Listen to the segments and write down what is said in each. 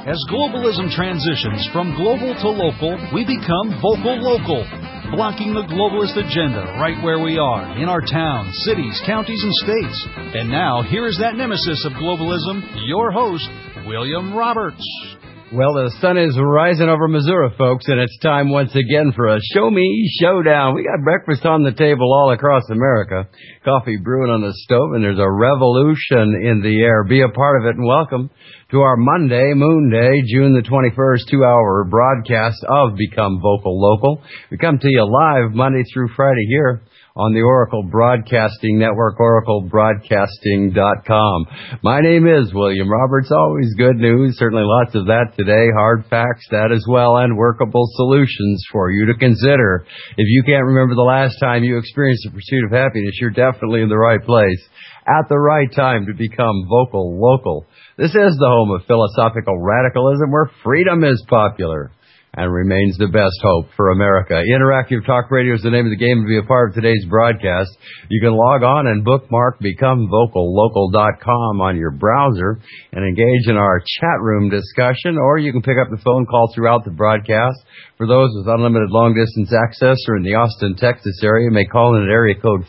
As globalism transitions from global to local, we become vocal local, blocking the globalist agenda right where we are, in our towns, cities, counties, and states. And now, here is that nemesis of globalism, your host, William Roberts. Well, the sun is rising over Missouri, folks, and it's time once again for a Show Me Showdown. We got breakfast on the table all across America, coffee brewing on the stove, and there's a revolution in the air. Be a part of it, and welcome to our Monday, Moon Day, June the 21st, 2-hour broadcast of Become Vocal Local. We come to you live Monday through Friday here on the Oracle Broadcasting Network, oraclebroadcasting.com. My name is William Roberts. Always good news, certainly lots of that today. Hard facts, that as well, and workable solutions for you to consider. If you can't remember the last time you experienced the pursuit of happiness, you're definitely in the right place at the right time to become vocal local. This is the home of philosophical radicalism where freedom is popular and remains the best hope for America. Interactive Talk Radio is the name of the game to be a part of today's broadcast. You can log on and bookmark BecomeVocalLocal.com on your browser and engage in our chat room discussion, or you can pick up the phone call throughout the broadcast. For those with unlimited long-distance access or in the Austin, Texas area, you may call in at area code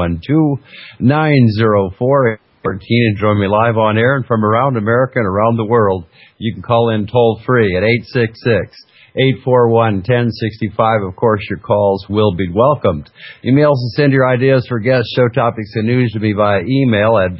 512-904-14 and join me live on air. And from around America and around the world, you can call in toll-free at 866-841-1065. Of course, your calls will be welcomed. You may also send your ideas for guests, show topics, and news to me via email at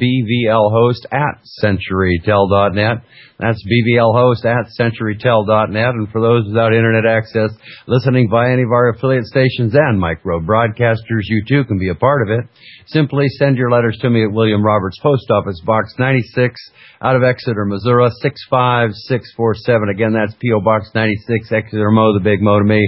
bvlhost@centurytel.net. That's bvlhost@centurytel.net. And for those without internet access, listening via any of our affiliate stations and micro broadcasters, you too can be a part of it. Simply send your letters to me at William Roberts, Post Office Box 96, out of Exeter, Missouri, 65647. Again, that's P.O. Box 96, Exeter, Mo, the big Mo to me,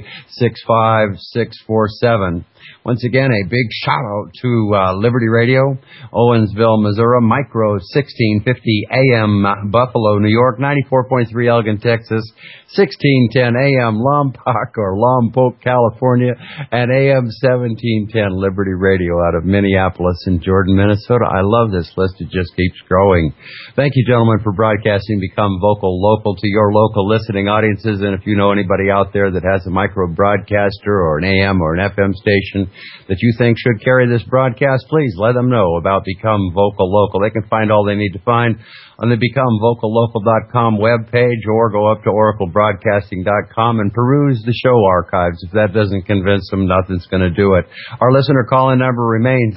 65647. Once again, a big shout-out to Liberty Radio, Owensville, Missouri, Micro 1650 AM, Buffalo, New York, 94.3 Elgin, Texas, 1610 AM, Lompoc or Lompoc, California, and AM 1710 Liberty Radio out of Minneapolis and Jordan, Minnesota. I love this list. It just keeps growing. Thank you, gentlemen, for broadcasting Become Vocal Local to your local listening audiences. And if you know anybody out there that has a micro broadcaster or an AM or an FM station that you think should carry this broadcast, please let them know about Become Vocal Local. They can find all they need to find on the BecomeVocalLocal.com webpage, or go up to oraclebroadcasting.com and peruse the show archives. If that doesn't convince them, nothing's going to do it. Our listener call-in number remains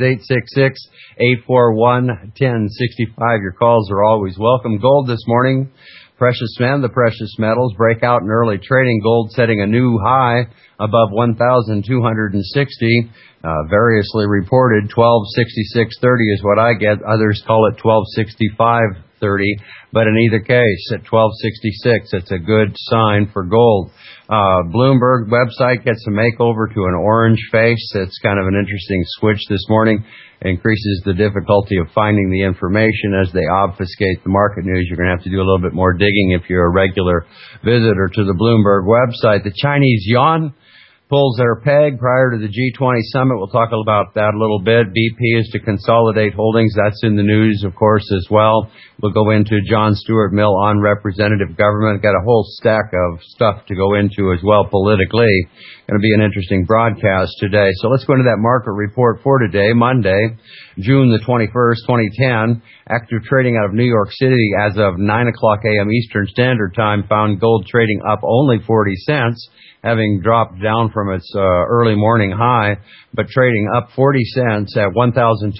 866-841-1065. Your calls are always welcome. Gold this morning, precious men, the precious metals break out in early trading. Gold setting a new high above 1,260. Variously reported 1266.30 is what I get. Others call it 1265.30. But in either case, at 1266, it's a good sign for gold. Bloomberg website gets a makeover to an orange face. It's kind of an interesting switch this morning. Increases the difficulty of finding the information as they obfuscate the market news. You're going to have to do a little bit more digging if you're a regular visitor to the Bloomberg website. The Chinese yuan pulls their peg prior to the G20 summit. We'll talk about that a little bit. BP is to consolidate holdings. That's in the news, of course, as well. We'll go into John Stuart Mill on representative government. Got a whole stack of stuff to go into as well politically. Going to be an interesting broadcast today. So let's go into that market report for today, Monday, June the 21st, 2010. Active trading out of New York City as of 9 o'clock a.m. Eastern Standard Time found gold trading up only 40 cents. Having dropped down from its early morning high, but trading up 40 cents at $1,256.90.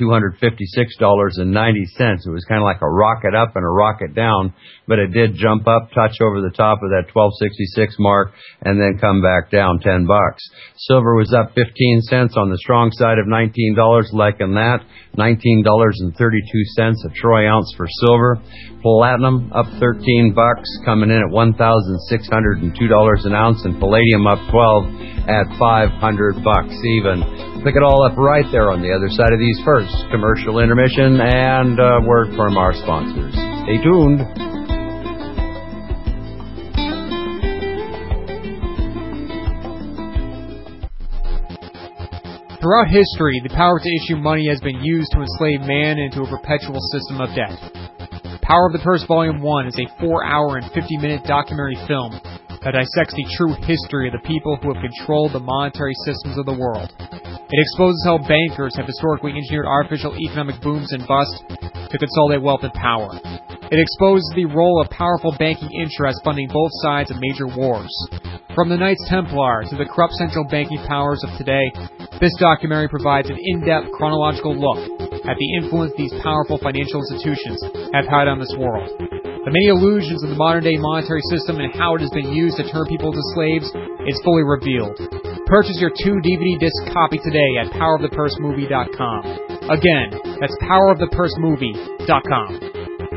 It was kind of like a rocket up and a rocket down, but it did jump up, touch over the top of that 1266 mark, and then come back down $10. Silver was up 15 cents on the strong side of $19, liking that. $19.32 a troy ounce for silver. Platinum up $13, coming in at $1,602 an ounce, and palladium up 12 at $500 even. Pick it all up right there on the other side of these first commercial intermission and a word from our sponsors. Stay tuned. Throughout history, the power to issue money has been used to enslave man into a perpetual system of debt. Power of the Purse Volume 1 is a 4-hour and 50-minute documentary film that dissects the true history of the people who have controlled the monetary systems of the world. It exposes how bankers have historically engineered artificial economic booms and busts to consolidate wealth and power. It exposes the role of powerful banking interests funding both sides of major wars. From the Knights Templar to the corrupt central banking powers of today, this documentary provides an in-depth chronological look at the influence these powerful financial institutions have had on this world. The many illusions of the modern-day monetary system and how it has been used to turn people into slaves is fully revealed. Purchase your 2 DVD disc copy today at powerofthepursemovie.com. Again, that's powerofthepursemovie.com.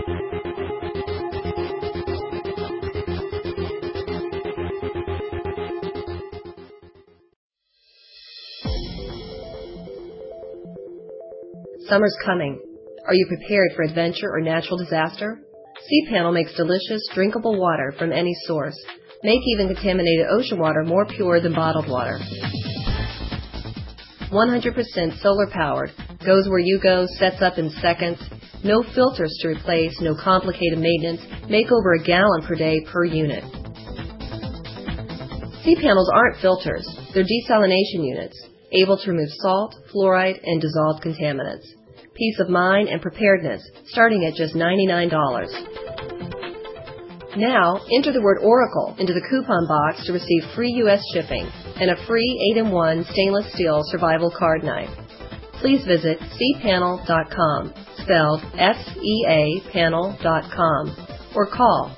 Summer's coming. Are you prepared for adventure or natural disaster? Sea-Panel makes delicious, drinkable water from any source. Make even contaminated ocean water more pure than bottled water. 100% solar-powered. Goes where you go, sets up in seconds. No filters to replace, no complicated maintenance. Make over a gallon per day per unit. Sea-Panels aren't filters. They're desalination units, able to remove salt, fluoride, and dissolved contaminants. Peace of mind and preparedness, starting at just $99. Now, enter the word Oracle into the coupon box to receive free U.S. shipping and a free 8-in-1 stainless steel survival card knife. Please visit seapanel.com, spelled S-E-A panel.com, or call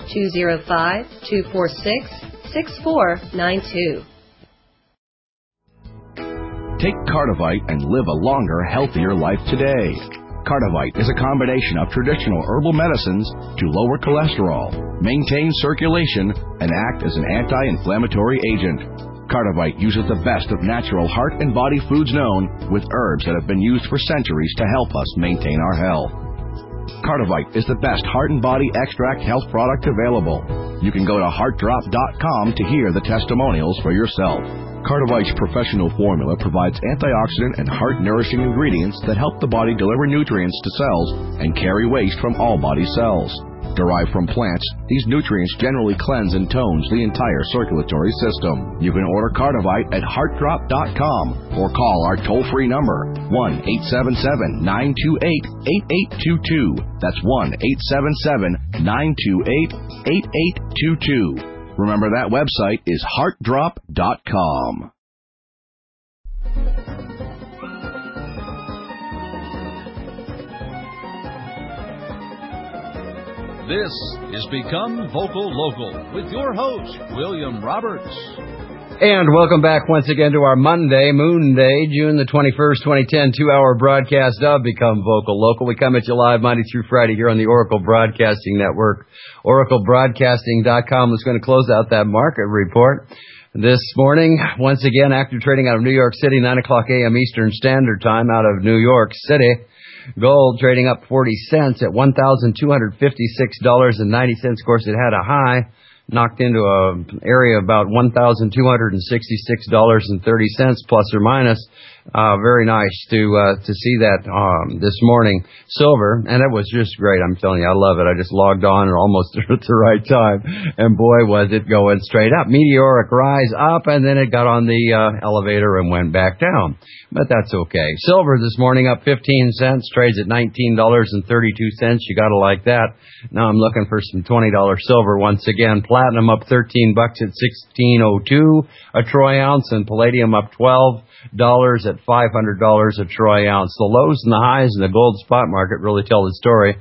205-246-6492. Take Cardivite and live a longer, healthier life today. Cardivite is a combination of traditional herbal medicines to lower cholesterol, maintain circulation, and act as an anti-inflammatory agent. Cardivite uses the best of natural heart and body foods known, with herbs that have been used for centuries to help us maintain our health. Cardivite is the best heart and body extract health product available. You can go to heartdrop.com to hear the testimonials for yourself. Cardivite's professional formula provides antioxidant and heart-nourishing ingredients that help the body deliver nutrients to cells and carry waste from all body cells. Derived from plants, these nutrients generally cleanse and tones the entire circulatory system. You can order Cardivite at heartdrop.com or call our toll-free number, 1-877-928-8822. That's 1-877-928-8822. Remember, that website is heartdrop.com. This is Become Vocal Local with your host, William Roberts. And welcome back once again to our Monday, Moon Day, June the 21st, 2010, 2-hour broadcast of Become Vocal Local. We come at you live Monday through Friday here on the Oracle Broadcasting Network. OracleBroadcasting.com is going to close out that market report this morning. Once again, active trading out of New York City, 9 o'clock a.m. Eastern Standard Time out of New York City. Gold trading up 40 cents at $1,256.90. Of course, it had a high, knocked into an area about $1,266.30 plus or minus. Very nice to see that this morning. Silver, and it was just great. I'm telling you, I love it. I just logged on almost at the right time, and boy, was it going straight up. Meteoric rise up, and then it got on the elevator and went back down. But that's okay. Silver this morning up 15 cents, trades at $19.32. You gotta like that. Now I'm looking for some $20 silver once again. Platinum up $13 at $16.02 a troy ounce, and palladium up $12 at $500 a troy ounce. The lows and the highs in the gold spot market really tell the story.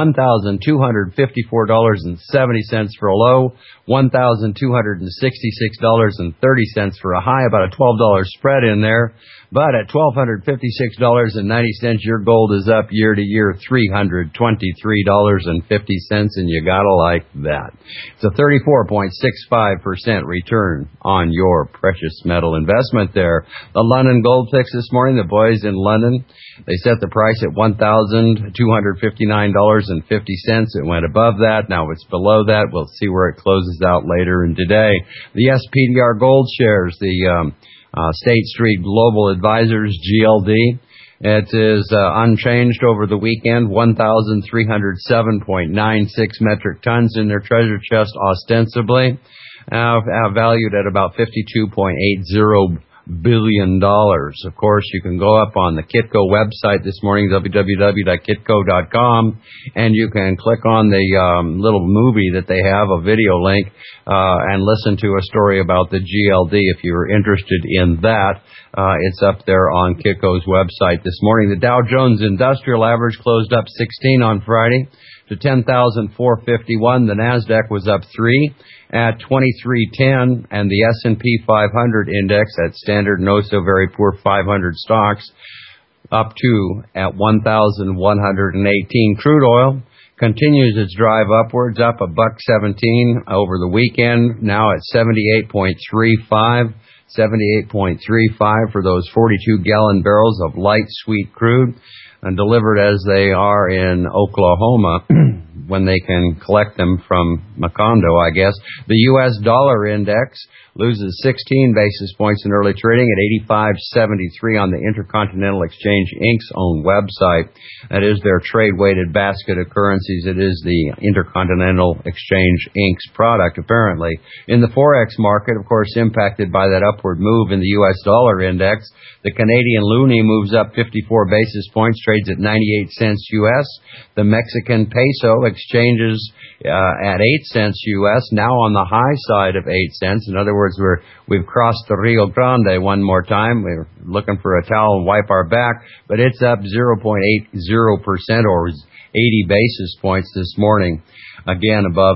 $1,254.70 for a low, $1,266.30 for a high, about a $12 spread in there. But at $1,256.90, your gold is up year to year $323.50, and you gotta like that. It's a 34.65% return on your precious metal investment there. The London Gold Fix this morning, the boys in London, they set the price at $1,259.50. It went above that. Now it's below that. We'll see where it closes out later in today. The SPDR Gold shares, the State Street Global Advisors, GLD, It is unchanged over the weekend, 1,307.96 metric tons in their treasure chest ostensibly, valued at about $52.80 billion. Of course, you can go up on the Kitco website this morning, www.kitco.com, and you can click on the little movie that they have, a video link, and listen to a story about the GLD if you're interested in that. It's up there on Kitco's website this morning. The Dow Jones Industrial Average closed up 16 on Friday to 10,451. The NASDAQ was up 3 at 2310, and the S&P 500 index, that standard no so very poor 500 stocks, up 2 at 1,118. Crude oil continues its drive upwards, up $1.17 over the weekend, now at 78.35. 78.35 for those 42-gallon barrels of light sweet crude, and delivered as they are in Oklahoma when they can collect them from Macondo, I guess. The U.S. dollar index loses 16 basis points in early trading at 85.73 on the Intercontinental Exchange Inc.'s own website. That is their trade-weighted basket of currencies. It is the Intercontinental Exchange Inc.'s product, apparently. In the Forex market, of course, impacted by that upward move in the U.S. dollar index, the Canadian loonie moves up 54 basis points, trades at 98 cents U.S. The Mexican peso exchanges at 8 cents U.S., now on the high side of 8 cents. In other words, we've crossed the Rio Grande one more time. We're looking for a towel and wipe our back, but it's up 0.80% or 80 basis points this morning. Again, above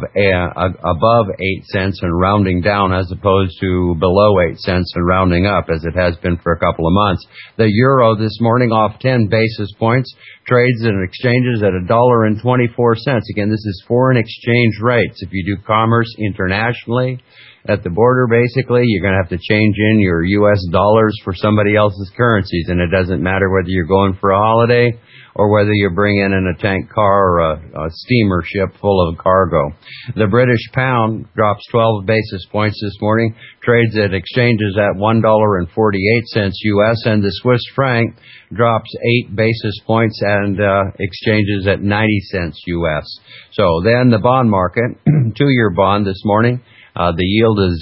8 cents and rounding down as opposed to below 8 cents and rounding up as it has been for a couple of months. The euro this morning off 10 basis points, trades and exchanges at $1.24. Again, this is foreign exchange rates. If you do commerce internationally at the border, basically, you're going to have to change in your U.S. dollars for somebody else's currencies, and it doesn't matter whether you're going for a holiday or whether you're bringing in a tank car or a steamer ship full of cargo. The British pound drops 12 basis points this morning, trades at exchanges at $1.48 U.S., and the Swiss franc drops 8 basis points and exchanges at 90 cents U.S. So then the bond market, 2-year bond this morning, the yield is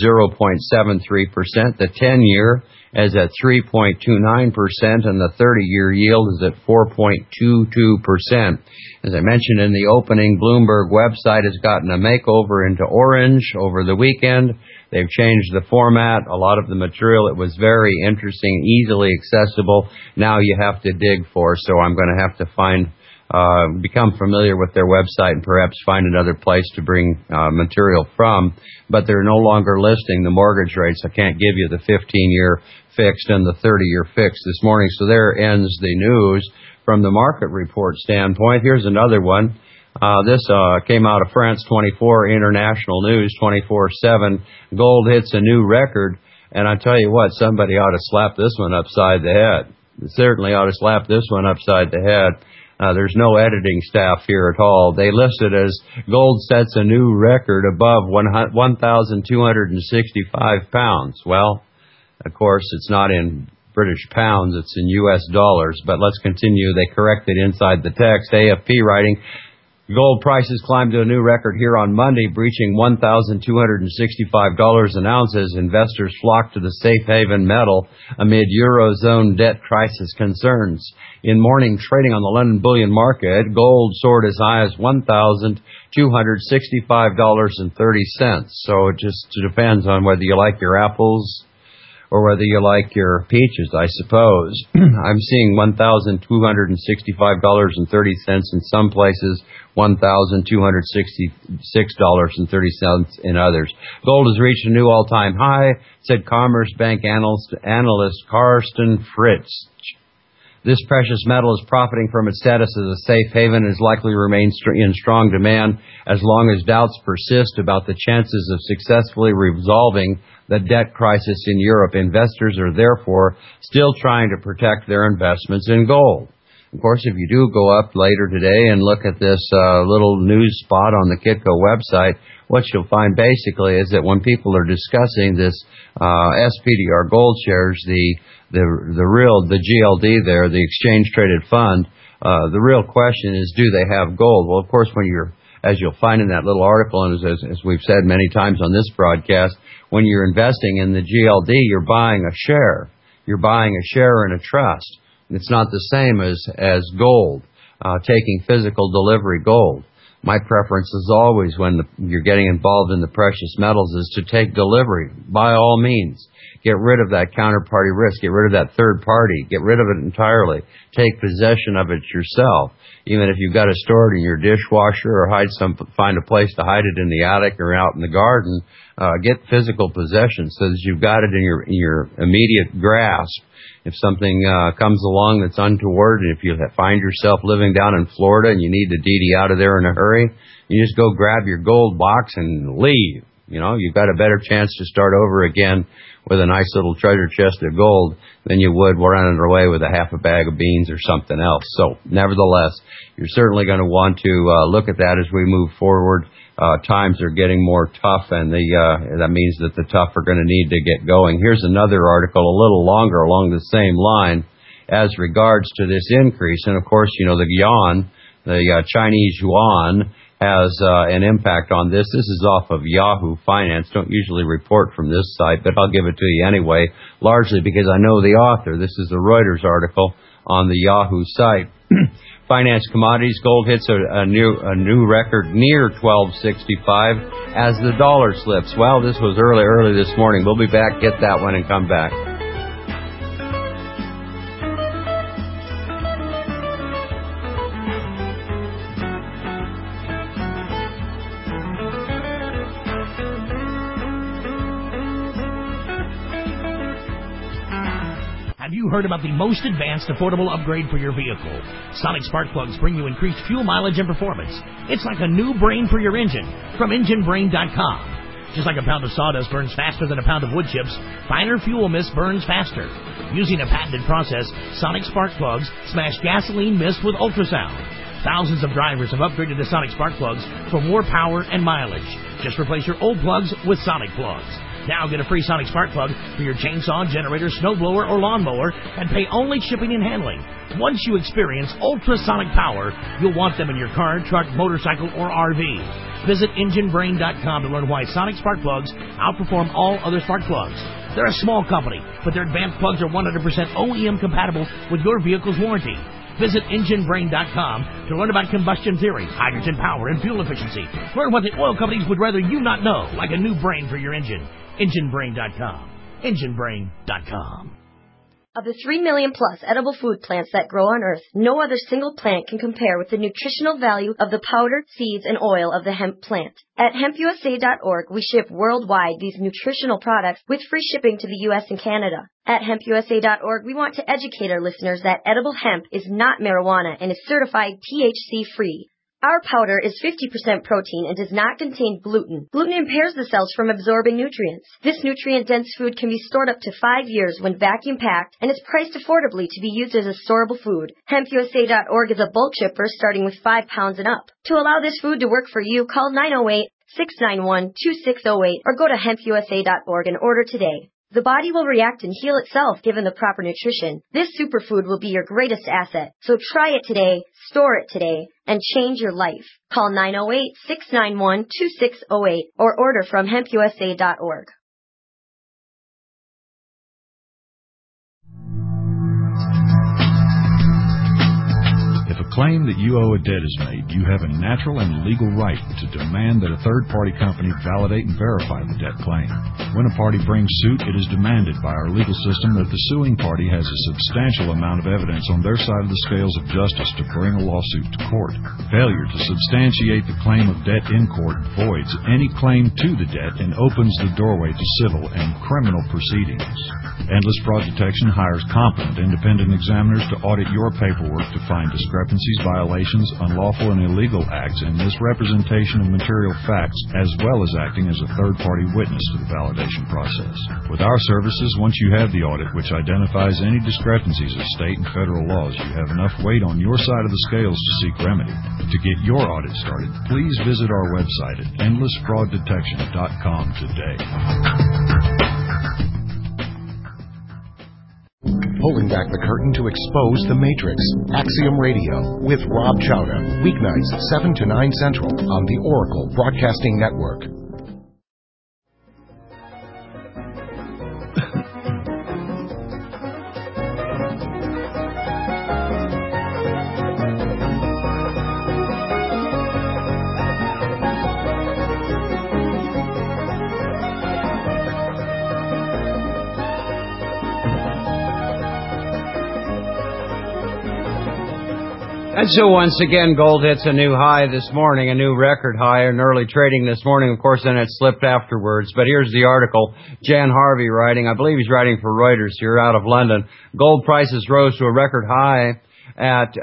0.73%. The 10-year is at 3.29%, and the 30-year yield is at 4.22%. As I mentioned in the opening, Bloomberg website has gotten a makeover into orange over the weekend. They've changed the format. A lot of the material, it was very interesting, easily accessible. Now you have to dig for, so I'm going to have to become familiar with their website and perhaps find another place to bring material from. But they're no longer listing the mortgage rates. I can't give you the 15-year fixed and the 30-year fixed this morning. So there ends the news from the market report standpoint. Here's another one. This came out of France 24 International News 24/7. Gold hits a new record. And I tell you what, somebody ought to slap this one upside the head. Certainly ought to slap this one upside the head. There's no editing staff here at all. They list it as gold sets a new record above 1,265 pounds. Well, of course, it's not in British pounds, it's in U.S. dollars. But let's continue. They corrected inside the text. AFP writing, gold prices climbed to a new record here on Monday, breaching $1,265 an ounce as investors flocked to the safe haven metal amid Eurozone debt crisis concerns. In morning trading on the London bullion market, gold soared as high as $1,265.30. So it just depends on whether you like your apples or whether you like your peaches, I suppose. I'm seeing $1,265.30 in some places, $1,266.30 in others. Gold has reached a new all-time high, said Commerce Bank analyst Carsten Fritz. This precious metal is profiting from its status as a safe haven and is likely to remain in strong demand as long as doubts persist about the chances of successfully resolving the debt crisis in Europe. Investors are therefore still trying to protect their investments in gold. Of course, if you do go up later today and look at this little news spot on the Kitco website, what you'll find basically is that when people are discussing this SPDR gold shares, the GLD there, the exchange traded fund, the real question is, do they have gold? Well, of course, as you'll find in that little article, and as we've said many times on this broadcast, when you're investing in the GLD, you're buying a share. You're buying a share in a trust. It's not the same as gold, taking physical delivery gold. My preference is always when you're getting involved in the precious metals is to take delivery, by all means. Get rid of that counterparty risk. Get rid of that third party. Get rid of it entirely. Take possession of it yourself. Even if you've got to store it in your dishwasher or find a place to hide it in the attic or out in the garden, get physical possession so that you've got it in your immediate grasp. If something comes along that's untoward, and if you find yourself living down in Florida and you need to DD out of there in a hurry, you just go grab your gold box and leave. You've got a better chance to start over again with a nice little treasure chest of gold than you would running away with a half a bag of beans or something else. So, nevertheless, you're certainly going to want to look at that as we move forward. Times are getting more tough, and that means that the tough are going to need to get going. Here's another article, a little longer, along the same line, as regards to this increase. And, of course, the yuan, the Chinese yuan, has an impact on this. This is off of Yahoo Finance. Don't usually report from this site, but I'll give it to you anyway, largely because I know the author. This is a Reuters article on the Yahoo site. Finance commodities, gold hits a new record near 1265 as the dollar slips. Well, this was early this morning. We'll be back, get that one, and come back. Heard about the most advanced affordable upgrade for your vehicle. Sonic spark plugs bring you increased fuel mileage and performance. It's like a new brain for your engine from EngineBrain.com. Just like a pound of sawdust burns faster than a pound of wood chips, finer fuel mist burns faster. Using a patented process, Sonic spark plugs smash gasoline mist with ultrasound. Thousands of drivers have upgraded to Sonic spark plugs for more power and mileage. Just replace your old plugs with Sonic plugs. Now get a free Sonic spark plug for your chainsaw, generator, snowblower, or lawnmower and pay only shipping and handling. Once you experience ultrasonic power, you'll want them in your car, truck, motorcycle, or RV. Visit EngineBrain.com to learn why Sonic spark plugs outperform all other spark plugs. They're a small company, but their advanced plugs are 100% OEM compatible with your vehicle's warranty. Visit EngineBrain.com to learn about combustion theory, hydrogen power, and fuel efficiency. Learn what the oil companies would rather you not know, like a new brain for your engine. EngineBrain.com. EngineBrain.com. Of the 3 million plus edible food plants that grow on Earth, no other single plant can compare with the nutritional value of the powder, seeds, and oil of the hemp plant. At HempUSA.org, we ship worldwide these nutritional products with free shipping to the U.S. and Canada. At HempUSA.org, we want to educate our listeners that edible hemp is not marijuana and is certified THC-free. Our powder is 50% protein and does not contain gluten. Gluten impairs the cells from absorbing nutrients. This nutrient-dense food can be stored up to 5 years when vacuum-packed and is priced affordably to be used as a storable food. HempUSA.org is a bulk shipper starting with 5 pounds and up. To allow this food to work for you, call 908-691-2608 or go to HempUSA.org and order today. The body will react and heal itself given the proper nutrition. This superfood will be your greatest asset. So try it today, store it today, and change your life. Call 908-691-2608 or order from HempUSA.org. If a claim that you owe a debt is made, you have a natural and legal right to demand that a third-party company validate and verify the debt claim. When a party brings suit, it is demanded by our legal system that the suing party has a substantial amount of evidence on their side of the scales of justice to bring a lawsuit to court. Failure to substantiate the claim of debt in court voids any claim to the debt and opens the doorway to civil and criminal proceedings. Endless Fraud Detection hires competent independent examiners to audit your paperwork to find discrepancies, violations, unlawful and illegal acts, and misrepresentation of material facts, as well as acting as a third-party witness to the validation process. With our services, once you have the audit, which identifies any discrepancies of state and federal laws, you have enough weight on your side of the scales to seek remedy. To get your audit started, please visit our website at endlessfrauddetection.com today. pulling back the curtain to expose the matrix. Axiom Radio with Rob Chowda. Weeknights 7 to 9 Central on the Oracle Broadcasting Network. And so once again, gold hits a new high this morning, a new record high in early trading this morning. Of course, then it slipped afterwards. But here's the article. Jan Harvey writing, I believe he's writing for Reuters here out of London. Gold prices rose to a record high at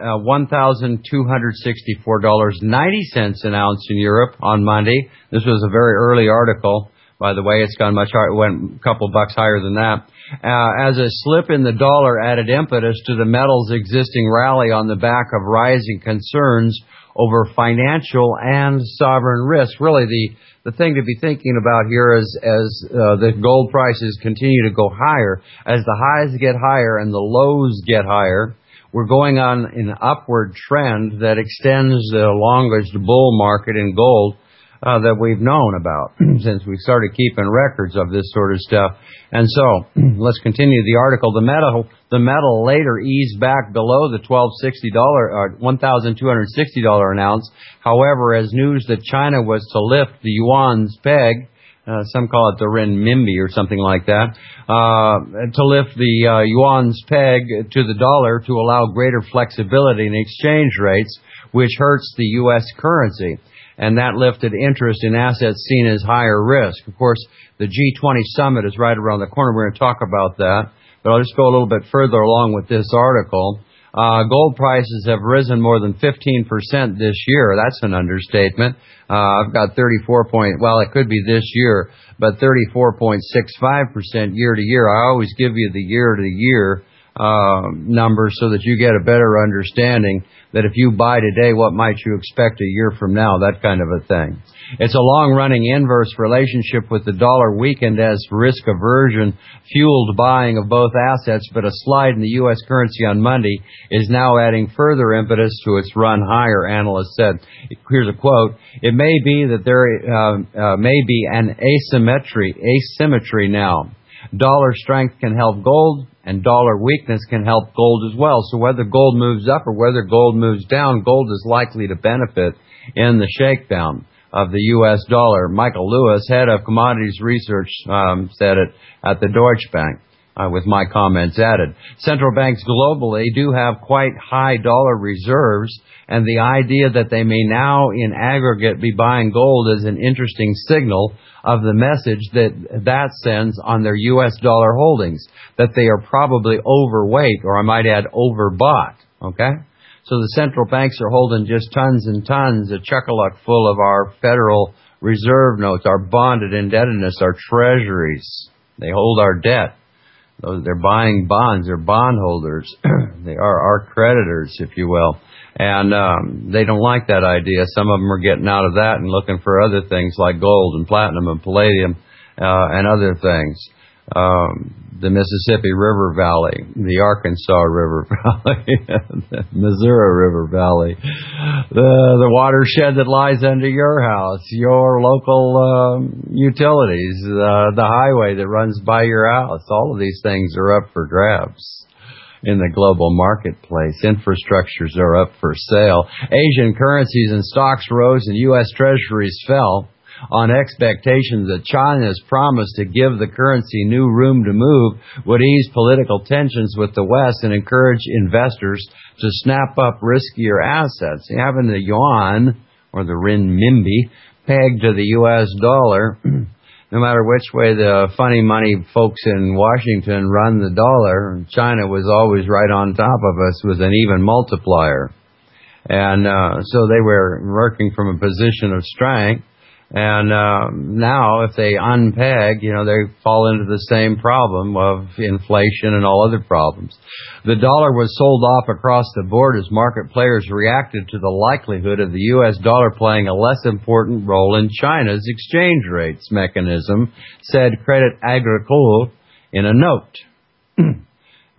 $1,264.90 an ounce in Europe on Monday. This was a very early article. By the way, it's gone much higher. It went a couple bucks higher than that. As a slip in the dollar added impetus to the metal's existing rally on the back of rising concerns over financial and sovereign risk. Really, the thing to be thinking about here is as the gold prices continue to go higher, as the highs get higher and the lows get higher, we're going on an upward trend that extends the longest bull market in gold that we've known about since we started keeping records of this sort of stuff. And so, let's continue the article. The metal later eased back below the $1,260 an ounce. However, as news that China was to lift the yuan's peg, some call it the renminbi or something like that, to lift the yuan's peg to the dollar to allow greater flexibility in exchange rates, which hurts the U.S. currency. And that lifted interest in assets seen as higher risk. Of course, the G20 summit is right around the corner. We're going to talk about that. But I'll just go a little bit further along with this article. Gold prices have risen more than 15% this year. That's an understatement. I've got it could be this year, but 34.65% year to year. I always give you the year to year numbers so that you get a better understanding that if you buy today, what might you expect a year from now, that kind of a thing. It's a long-running inverse relationship with the dollar weakened as risk aversion fueled buying of both assets, but a slide in the U.S. currency on Monday is now adding further impetus to its run higher, analysts said. Here's a quote. It may be that there may be an asymmetry now. Dollar strength can help gold, and dollar weakness can help gold as well. So whether gold moves up or whether gold moves down, gold is likely to benefit in the shakedown of the U.S. dollar. Michael Lewis, head of commodities research, said it at the Deutsche Bank, with my comments added. Central banks globally do have quite high dollar reserves, and the idea that they may now in aggregate be buying gold is an interesting signal of the message that sends on their U.S. dollar holdings, that they are probably overweight, or I might add overbought, okay? So the central banks are holding just tons and tons, a chuck-a-luck full of our Federal Reserve notes, our bonded indebtedness, our treasuries. They hold our debt. They're buying bonds. They're bondholders. They are our creditors, if you will. And they don't like that idea. Some of them are getting out of that and looking for other things like gold and platinum and palladium and other things. The Mississippi River Valley, the Arkansas River Valley, the Missouri River Valley, the watershed that lies under your house, your local utilities, the highway that runs by your house. All of these things are up for grabs in the global marketplace. Infrastructures are up for sale. Asian currencies and stocks rose and U.S. treasuries fell on expectations that China's promise to give the currency new room to move would ease political tensions with the West and encourage investors to snap up riskier assets. Having the yuan, or the renminbi, pegged to the U.S. dollar, no matter which way the funny money folks in Washington run the dollar, China was always right on top of us with an even multiplier. And so they were working from a position of strength. And now, if they unpeg, they fall into the same problem of inflation and all other problems. The dollar was sold off across the board as market players reacted to the likelihood of the U.S. dollar playing a less important role in China's exchange rates mechanism, said Credit Agricole in a note.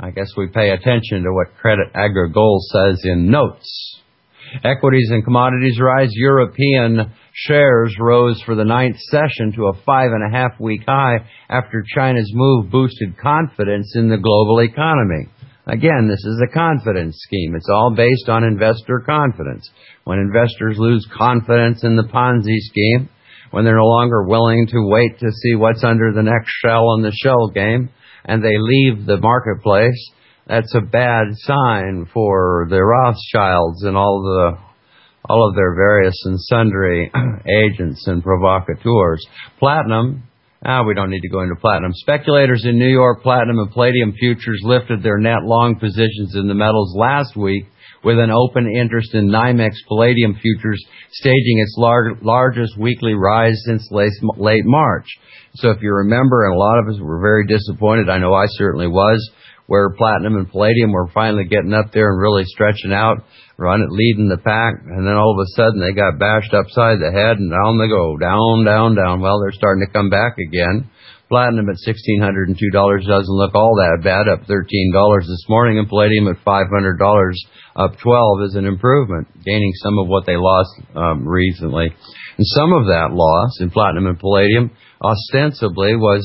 I guess we pay attention to what Credit Agricole says in notes. Equities and commodities rise. European shares rose for the ninth session to a 5.5-week high after China's move boosted confidence in the global economy. Again, this is a confidence scheme. It's all based on investor confidence. When investors lose confidence in the Ponzi scheme, when they're no longer willing to wait to see what's under the next shell in the shell game, and they leave the marketplace, that's a bad sign for the Rothschilds and all of their various and sundry agents and provocateurs. Platinum, we don't need to go into platinum. Speculators in New York platinum and palladium futures lifted their net long positions in the metals last week, with an open interest in NYMEX palladium futures staging its largest weekly rise since late March. So if you remember, and a lot of us were very disappointed, I know I certainly was, where platinum and palladium were finally getting up there and really stretching out, leading the pack, and then all of a sudden they got bashed upside the head and down they go, down, down, down. Well, they're starting to come back again. Platinum at $1,602 doesn't look all that bad, up $13 this morning, and palladium at $500, up $12 is an improvement, gaining some of what they lost recently. And some of that loss in platinum and palladium ostensibly was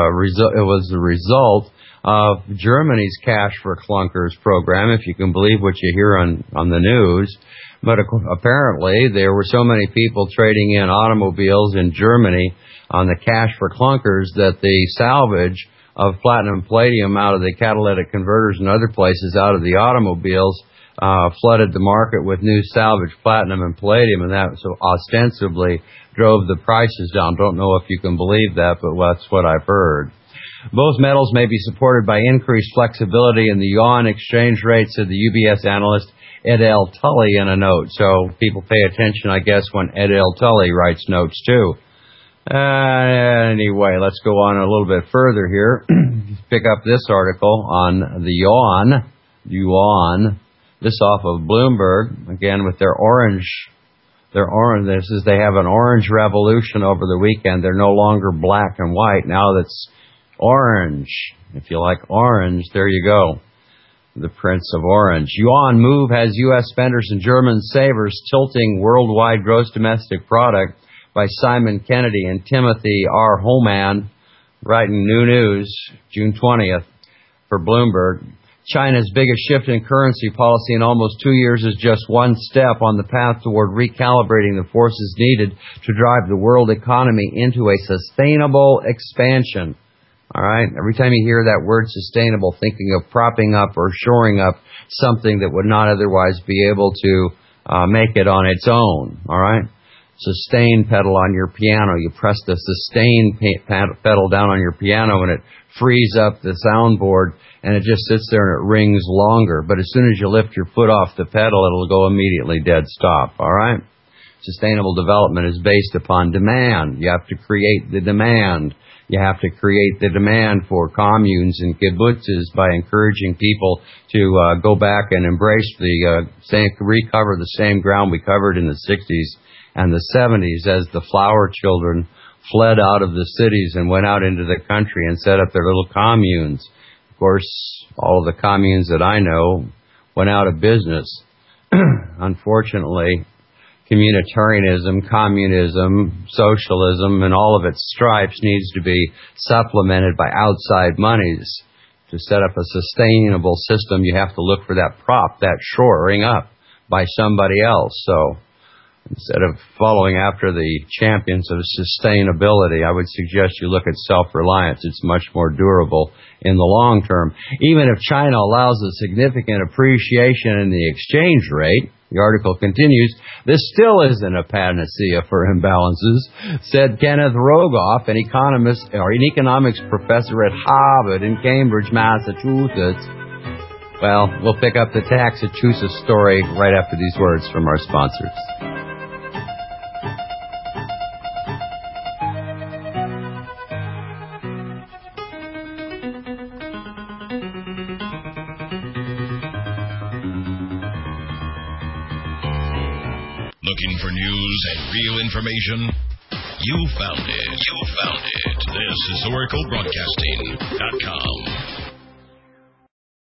the result of Germany's Cash for Clunkers program, if you can believe what you hear on the news. But apparently there were so many people trading in automobiles in Germany on the Cash for Clunkers that the salvage of platinum and palladium out of the catalytic converters and other places out of the automobiles flooded the market with new salvage platinum and palladium, and that so ostensibly drove the prices down. Don't know if you can believe that, but that's what I've heard. Both metals may be supported by increased flexibility in the yuan exchange rate, said the UBS analyst Ed L. Tully in a note. So people pay attention, I guess, when Ed L. Tully writes notes too. Anyway, let's go on a little bit further here. Pick up this article on the yuan. This off of Bloomberg, again with their orange. This is they have an orange revolution over the weekend. They're no longer black and white. Now that's orange. If you like orange, there you go. The Prince of Orange. Yuan move has U.S. spenders and German savers tilting worldwide gross domestic product, by Simon Kennedy and Timothy R. Homan, writing New News, June 20th, for Bloomberg. China's biggest shift in currency policy in almost 2 years is just one step on the path toward recalibrating the forces needed to drive the world economy into a sustainable expansion. All right? Every time you hear that word sustainable, thinking of propping up or shoring up something that would not otherwise be able to make it on its own. All right? Sustain pedal on your piano. You press the sustain pedal down on your piano and it frees up the soundboard and it just sits there and it rings longer. But as soon as you lift your foot off the pedal, it'll go immediately dead stop. All right? Sustainable development is based upon demand. You have to create the demand. You have to create the demand for communes and kibbutzes by encouraging people to go back and embrace recover the same ground we covered in the 60s and the 70s as the flower children fled out of the cities and went out into the country and set up their little communes. Of course, all of the communes that I know went out of business. Unfortunately, communitarianism, communism, socialism, and all of its stripes needs to be supplemented by outside monies. To set up a sustainable system, you have to look for that prop, that shoring up by somebody else. So instead of following after the champions of sustainability, I would suggest you look at self-reliance. It's much more durable in the long term. Even if China allows a significant appreciation in the exchange rate, the article continues, this still isn't a panacea for imbalances, said Kenneth Rogoff, an economist or an economics professor at Harvard in Cambridge, Massachusetts. Well, we'll pick up the Massachusetts story right after these words from our sponsors. Looking for news and real information? You found it. This is OracleBroadcasting.com.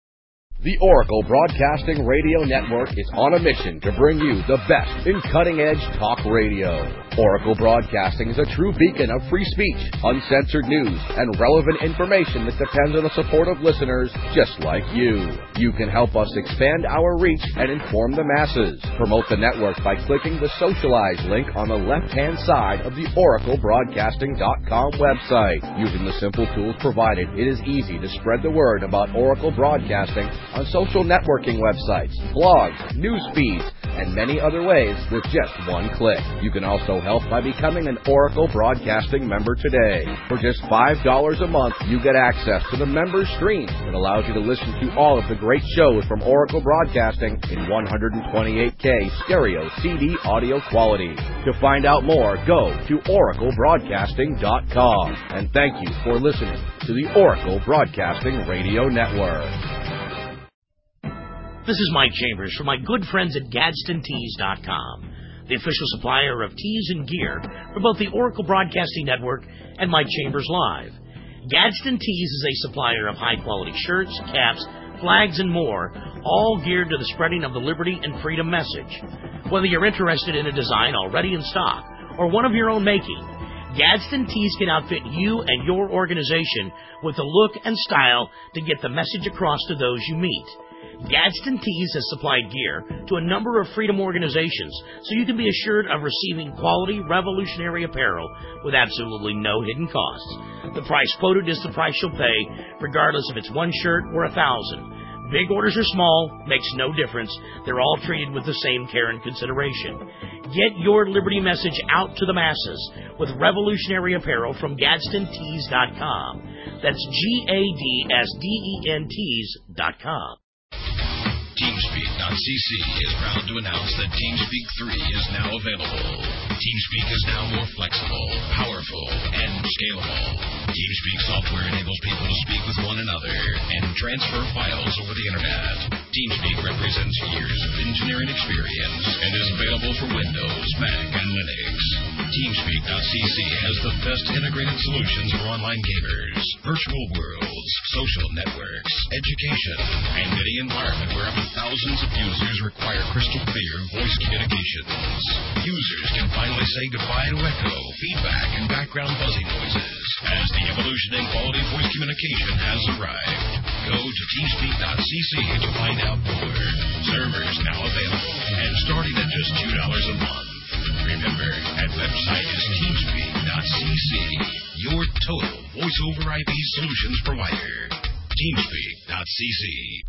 The Oracle Broadcasting Radio Network is on a mission to bring you the best in cutting-edge talk radio. Oracle Broadcasting is a true beacon of free speech, uncensored news, and relevant information that depends on the support of listeners just like you. You can help us expand our reach and inform the masses. Promote the network by clicking the Socialize link on the left-hand side of the OracleBroadcasting.com website. Using the simple tools provided, it is easy to spread the word about Oracle Broadcasting on social networking websites, blogs, news feeds, and many other ways with just one click. You can also help by becoming an Oracle Broadcasting member today. For just $5 a month, you get access to the member stream that allows you to listen to all of the great shows from Oracle Broadcasting in 128K stereo CD audio quality. To find out more, go to oraclebroadcasting.com. And thank you for listening to the Oracle Broadcasting Radio Network. This is Mike Chambers from my good friends at GadsdenTees.com, the official supplier of tees and gear for both the Oracle Broadcasting Network and Mike Chambers Live. Gadsden Tees is a supplier of high-quality shirts, caps, flags, and more, all geared to the spreading of the liberty and freedom message. Whether you're interested in a design already in stock or one of your own making, Gadsden Tees can outfit you and your organization with the look and style to get the message across to those you meet. Gadsden Tees has supplied gear to a number of freedom organizations, so you can be assured of receiving quality, revolutionary apparel with absolutely no hidden costs. The price quoted is the price you'll pay, regardless if it's one shirt or 1,000. Big orders or small, makes no difference. They're all treated with the same care and consideration. Get your liberty message out to the masses with revolutionary apparel from GadsdenTees.com. That's GADSDENTees.com. TeamSpeak.cc is proud to announce that TeamSpeak 3 is now available. TeamSpeak is now more flexible, powerful, and scalable. TeamSpeak software enables people to speak with one another and transfer files over the internet. TeamSpeak represents years of engineering experience and is available for Windows, Mac, and Linux. TeamSpeak.cc has the best integrated solutions for online gamers, virtual worlds, social networks, education, and any environment where up to thousands of users require crystal clear voice communications. Users can finally say goodbye to echo, feedback, and background buzzing noises as the evolution in quality voice communication has arrived. Go to TeamSpeak.cc to find out more. Servers now available and starting at just $2 a month. Remember, that website is TeamSpeak.cc, your total voice-over IP solutions provider. TeamSpeak.cc.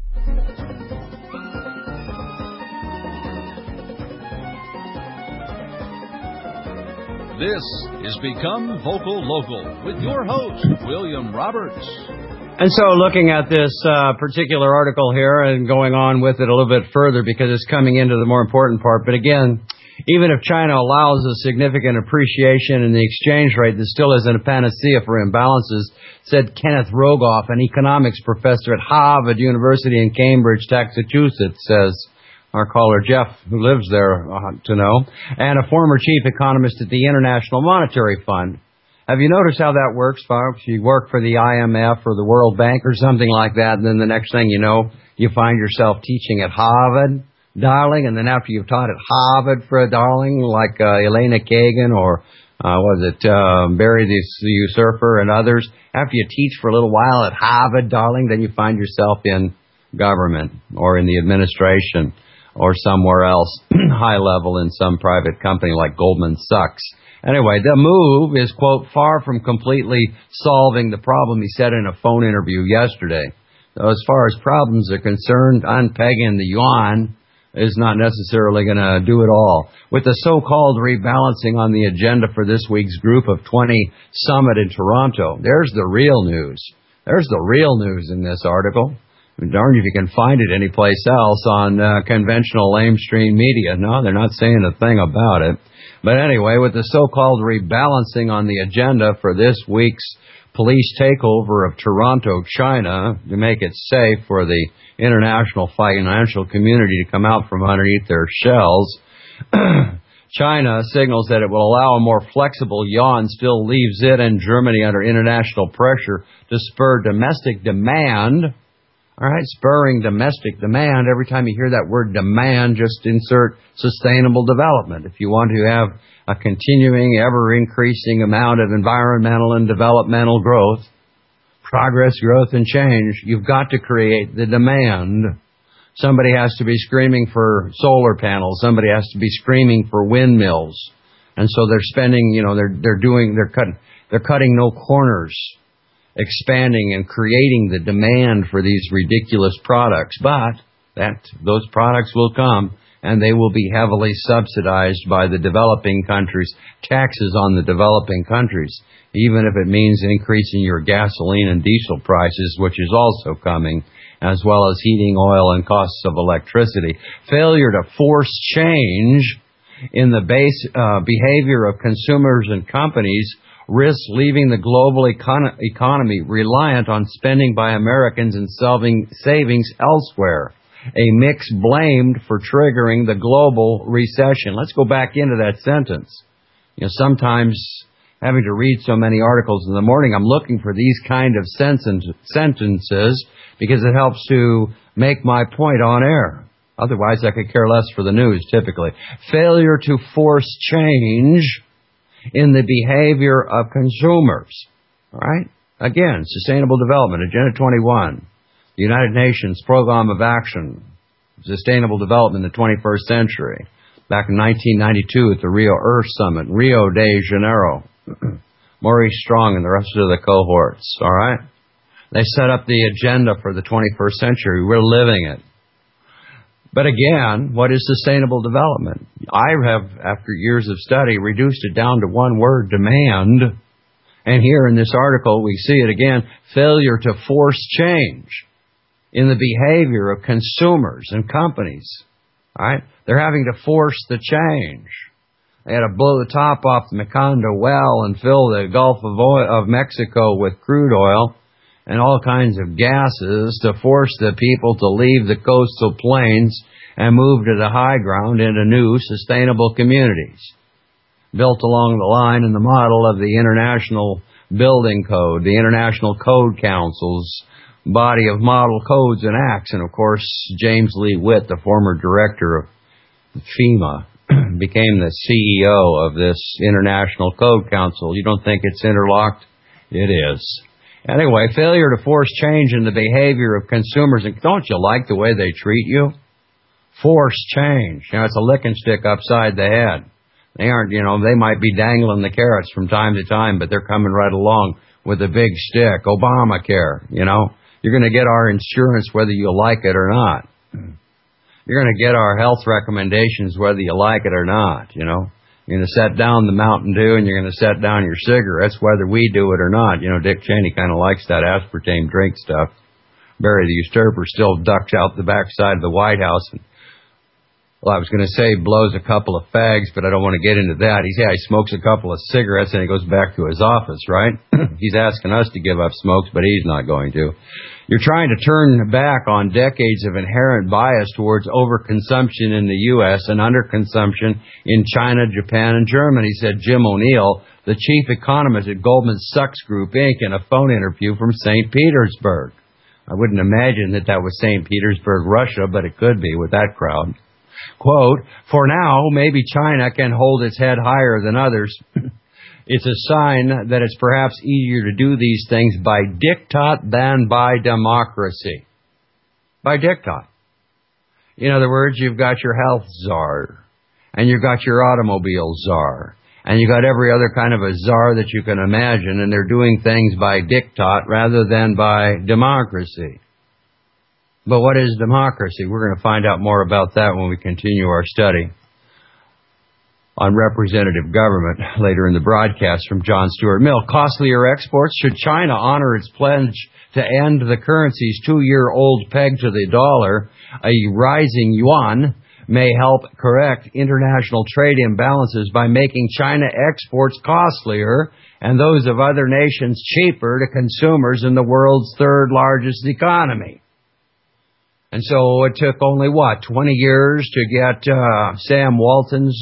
This is Become Vocal Local with your host, William Roberts. And so looking at this particular article here and going on with it a little bit further because it's coming into the more important part. But again, even if China allows a significant appreciation in the exchange rate, there still isn't a panacea for imbalances, said Kenneth Rogoff, an economics professor at Harvard University in Cambridge, Massachusetts, says our caller Jeff, who lives there, to know, and a former chief economist at the International Monetary Fund. Have you noticed how that works, folks? You work for the IMF or the World Bank or something like that, and then the next thing you know, you find yourself teaching at Harvard, darling, and then after you've taught at Harvard for a darling, like Elena Kagan or, Barry the Usurper and others, after you teach for a little while at Harvard, darling, then you find yourself in government or in the administration or somewhere else, high level in some private company like Goldman Sachs. Anyway, the move is, quote, far from completely solving the problem, he said in a phone interview yesterday. So as far as problems are concerned, unpegging the yuan is not necessarily going to do it all. With the so-called rebalancing on the agenda for this week's Group of 20 summit in Toronto, there's the real news. There's the real news in this article. Darn if you can find it anyplace else on conventional lamestream media. No, they're not saying a thing about it. But anyway, with the so-called rebalancing on the agenda for this week's police takeover of Toronto, China, to make it safe for the international financial community to come out from underneath their shells, China signals that it will allow a more flexible yuan, still leaves it and Germany under international pressure to spur domestic demand All right, spurring domestic demand. Every time you hear that word demand, just insert sustainable development. If you want to have a continuing, ever-increasing amount of environmental and developmental growth, progress, growth, and change, you've got to create the demand. Somebody has to be screaming for solar panels. Somebody has to be screaming for windmills. And so they're spending, they're cutting no corners, expanding and creating the demand for these ridiculous products. But those products will come, and they will be heavily subsidized by the developing countries, taxes on the developing countries, even if it means increasing your gasoline and diesel prices, which is also coming, as well as heating oil and costs of electricity. Failure to force change in the base behavior of consumers and companies risks leaving the global economy reliant on spending by Americans and savings elsewhere. A mix blamed for triggering the global recession. Let's go back into that sentence. Sometimes having to read so many articles in the morning, I'm looking for these kind of sentences because it helps to make my point on air. Otherwise, I could care less for the news, typically. Failure to force change in the behavior of consumers. All right? Again, Sustainable Development, Agenda 21, the United Nations Program of Action, Sustainable Development in the 21st Century, back in 1992 at the Rio Earth Summit, Rio de Janeiro. Maurice Strong and the rest of the cohorts, all right? They set up the agenda for the 21st century. We're living it. But again, what is sustainable development? I have, after years of study, reduced it down to one word, demand. And here in this article, we see it again, failure to force change in the behavior of consumers and companies. All right? They're having to force the change. They had to blow the top off the Macondo well and fill the Gulf of Mexico with crude oil and all kinds of gases to force the people to leave the coastal plains and move to the high ground into new sustainable communities, built along the line and the model of the International Building Code, the International Code Council's body of model codes and acts. And of course, James Lee Witt, the former director of FEMA, became the CEO of this International Code Council. You don't think it's interlocked? It is. Anyway, failure to force change in the behavior of consumers. And don't you like the way they treat you? Force change. It's a licking stick upside the head. They aren't, they might be dangling the carrots from time to time, but they're coming right along with a big stick. Obamacare, You're going to get our insurance whether you like it or not. You're going to get our health recommendations whether you like it or not, You're going to set down the Mountain Dew and you're going to set down your cigarettes whether we do it or not. Dick Cheney kind of likes that aspartame drink stuff. Barry the usurper still ducks out the backside of the White House. Well, I was going to say blows a couple of fags, but I don't want to get into that. He smokes a couple of cigarettes and he goes back to his office, right? He's asking us to give up smokes, but he's not going to. You're trying to turn back on decades of inherent bias towards overconsumption in the U.S. and underconsumption in China, Japan, and Germany, said Jim O'Neill, the chief economist at Goldman Sachs Group, Inc., in a phone interview from St. Petersburg. I wouldn't imagine that was St. Petersburg, Russia, but it could be with that crowd. Quote, for now, maybe China can hold its head higher than others. It's a sign that it's perhaps easier to do these things by diktat than by democracy. By diktat. In other words, you've got your health czar, and you've got your automobile czar, and you've got every other kind of a czar that you can imagine, and they're doing things by diktat rather than by democracy. But what is democracy? We're going to find out more about that when we continue our study on representative government later in the broadcast from John Stuart Mill. Costlier exports. Should China honor its pledge to end the currency's 2-year-old peg to the dollar, a rising yuan may help correct international trade imbalances by making China exports costlier and those of other nations cheaper to consumers in the world's third largest economy. And so it took only, 20 years to get Sam Walton's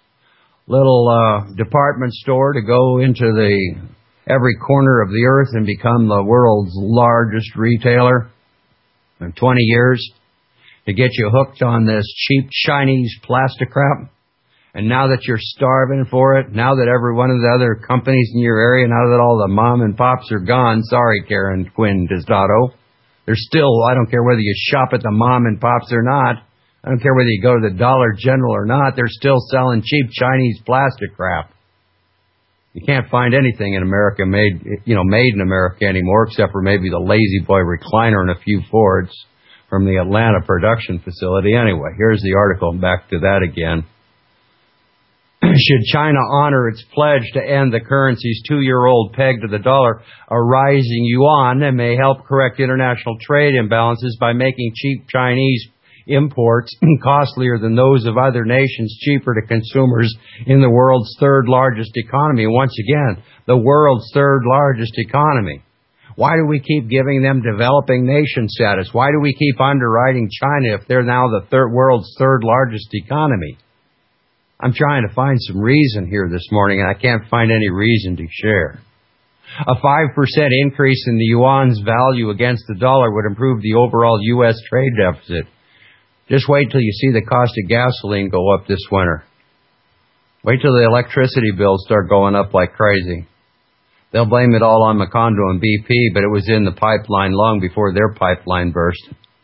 little department store to go into every corner of the earth and become the world's largest retailer. 20 years to get you hooked on this cheap Chinese plastic crap. And now that you're starving for it, now that every one of the other companies in your area, now that all the mom and pops are gone, sorry, Karen Quinn Testato, there's still, I don't care whether you shop at the mom and pops or not, I don't care whether you go to the Dollar General or not, they're still selling cheap Chinese plastic crap. You can't find anything in America made in America anymore, except for maybe the Lazy Boy recliner and a few Fords from the Atlanta production facility. Anyway, here's the article. Back to that again. Should China honor its pledge to end the currency's 2-year-old peg to the dollar, a rising yuan may help correct international trade imbalances by making cheap Chinese imports costlier than those of other nations, cheaper to consumers in the world's third largest economy. Once again, the world's third largest economy. Why do we keep giving them developing nation status? Why do we keep underwriting China if they're now the world's third largest economy? I'm trying to find some reason here this morning, and I can't find any reason to share. A 5% increase in the yuan's value against the dollar would improve the overall U.S. trade deficit. Just wait till you see the cost of gasoline go up this winter. Wait till the electricity bills start going up like crazy. They'll blame it all on Macondo and BP, but it was in the pipeline long before their pipeline burst.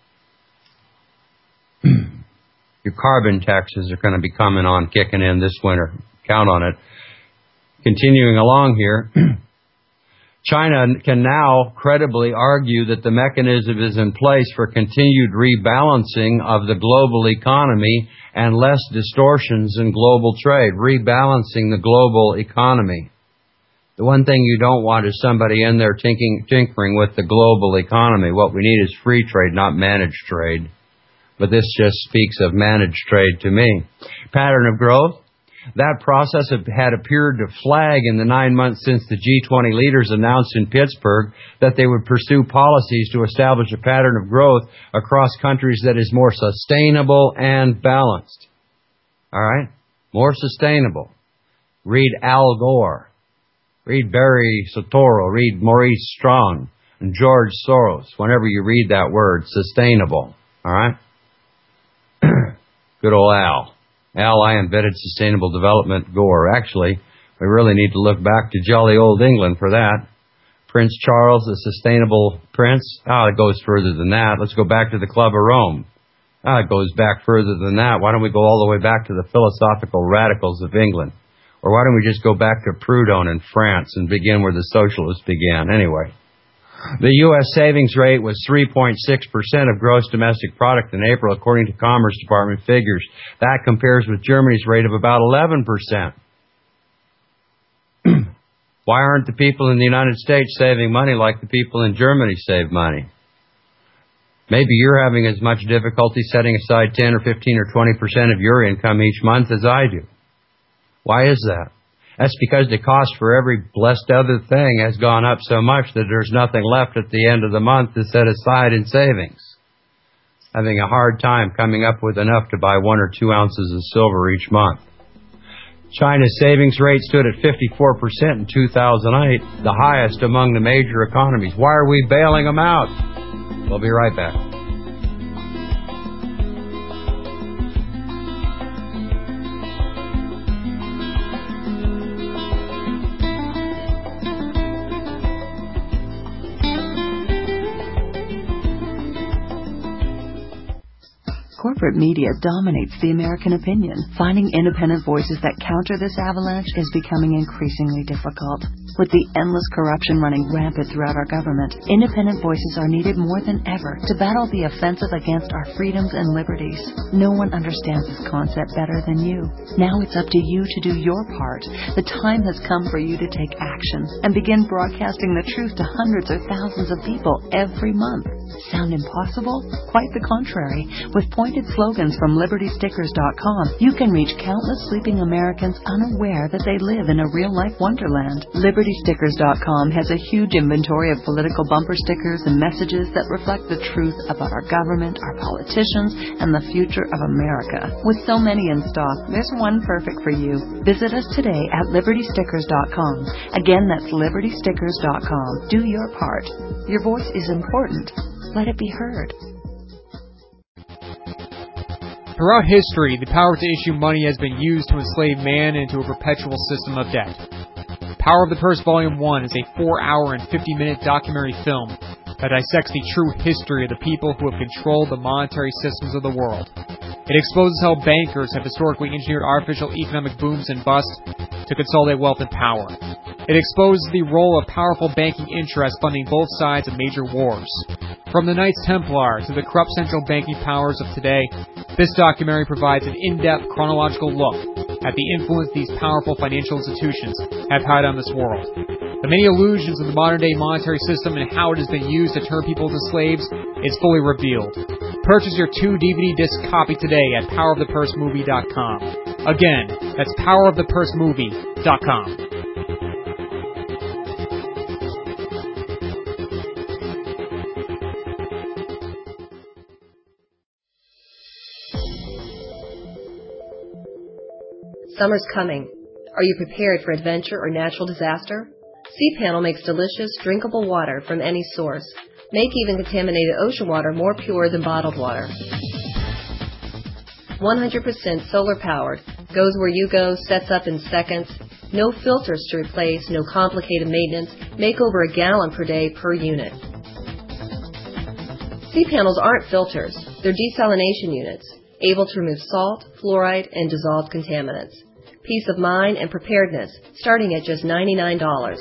Your carbon taxes are going to be kicking in this winter. Count on it. Continuing along here, China can now credibly argue that the mechanism is in place for continued rebalancing of the global economy and less distortions in global trade. Rebalancing the global economy. The one thing you don't want is somebody in there tinkering with the global economy. What we need is free trade, not managed trade. But this just speaks of managed trade to me. Pattern of growth. That process had appeared to flag in the 9 months since the G20 leaders announced in Pittsburgh that they would pursue policies to establish a pattern of growth across countries that is more sustainable and balanced. All right? More sustainable. Read Al Gore. Read Barry Soetoro. Read Maurice Strong and George Soros. Whenever you read that word, sustainable. All right? Good old Al. Al, I invented sustainable development. Gore. Actually, we really need to look back to jolly old England for that. Prince Charles, the sustainable prince. It goes further than that. Let's go back to the Club of Rome. It goes back further than that. Why don't we go all the way back to the philosophical radicals of England? Or why don't we just go back to Proudhon in France and begin where the socialists began? Anyway. The U.S. savings rate was 3.6% of gross domestic product in April, according to Commerce Department figures. That compares with Germany's rate of about 11%. Why aren't the people in the United States saving money like the people in Germany save money? Maybe you're having as much difficulty setting aside 10 or 15 or 20% of your income each month as I do. Why is that? That's because the cost for every blessed other thing has gone up so much that there's nothing left at the end of the month to set aside in savings. Having a hard time coming up with enough to buy 1 or 2 ounces of silver each month. China's savings rate stood at 54% in 2008, the highest among the major economies. Why are we bailing them out? We'll be right back. Corporate media dominates the American opinion. Finding independent voices that counter this avalanche is becoming increasingly difficult. With the endless corruption running rampant throughout our government, independent voices are needed more than ever to battle the offensive against our freedoms and liberties. No one understands this concept better than you. Now it's up to you to do your part. The time has come for you to take action and begin broadcasting the truth to hundreds or thousands of people every month. Sound impossible? Quite the contrary. With pointed slogans from LibertyStickers.com, you can reach countless sleeping Americans unaware that they live in a real-life wonderland. LibertyStickers.com has a huge inventory of political bumper stickers and messages that reflect the truth about our government, our politicians, and the future of America. With so many in stock, there's one perfect for you. Visit us today at LibertyStickers.com. Again, that's LibertyStickers.com. Do your part. Your voice is important. Let it be heard. Throughout history, the power to issue money has been used to enslave man into a perpetual system of debt. Power of the Purse Volume 1 is a 4-hour and 50-minute documentary film that dissects the true history of the people who have controlled the monetary systems of the world. It exposes how bankers have historically engineered artificial economic booms and busts to consolidate wealth and power. It exposes the role of powerful banking interests funding both sides of major wars. From the Knights Templar to the corrupt central banking powers of today, this documentary provides an in-depth chronological look at the influence these powerful financial institutions have had on this world. The many illusions of the modern-day monetary system and how it has been used to turn people into slaves is fully revealed. Purchase your 2 DVD disc copy today at powerofthepursemovie.com. Again, that's powerofthepursemovie.com. Summer's coming. Are you prepared for adventure or natural disaster? cPanel makes delicious, drinkable water from any source. Make even contaminated ocean water more pure than bottled water. 100% solar powered, goes where you go, sets up in seconds. No filters to replace, no complicated maintenance. Make over a gallon per day per unit. cPanels aren't filters. They're desalination units, able to remove salt, fluoride, and dissolved contaminants. Peace of mind and preparedness, starting at just $99.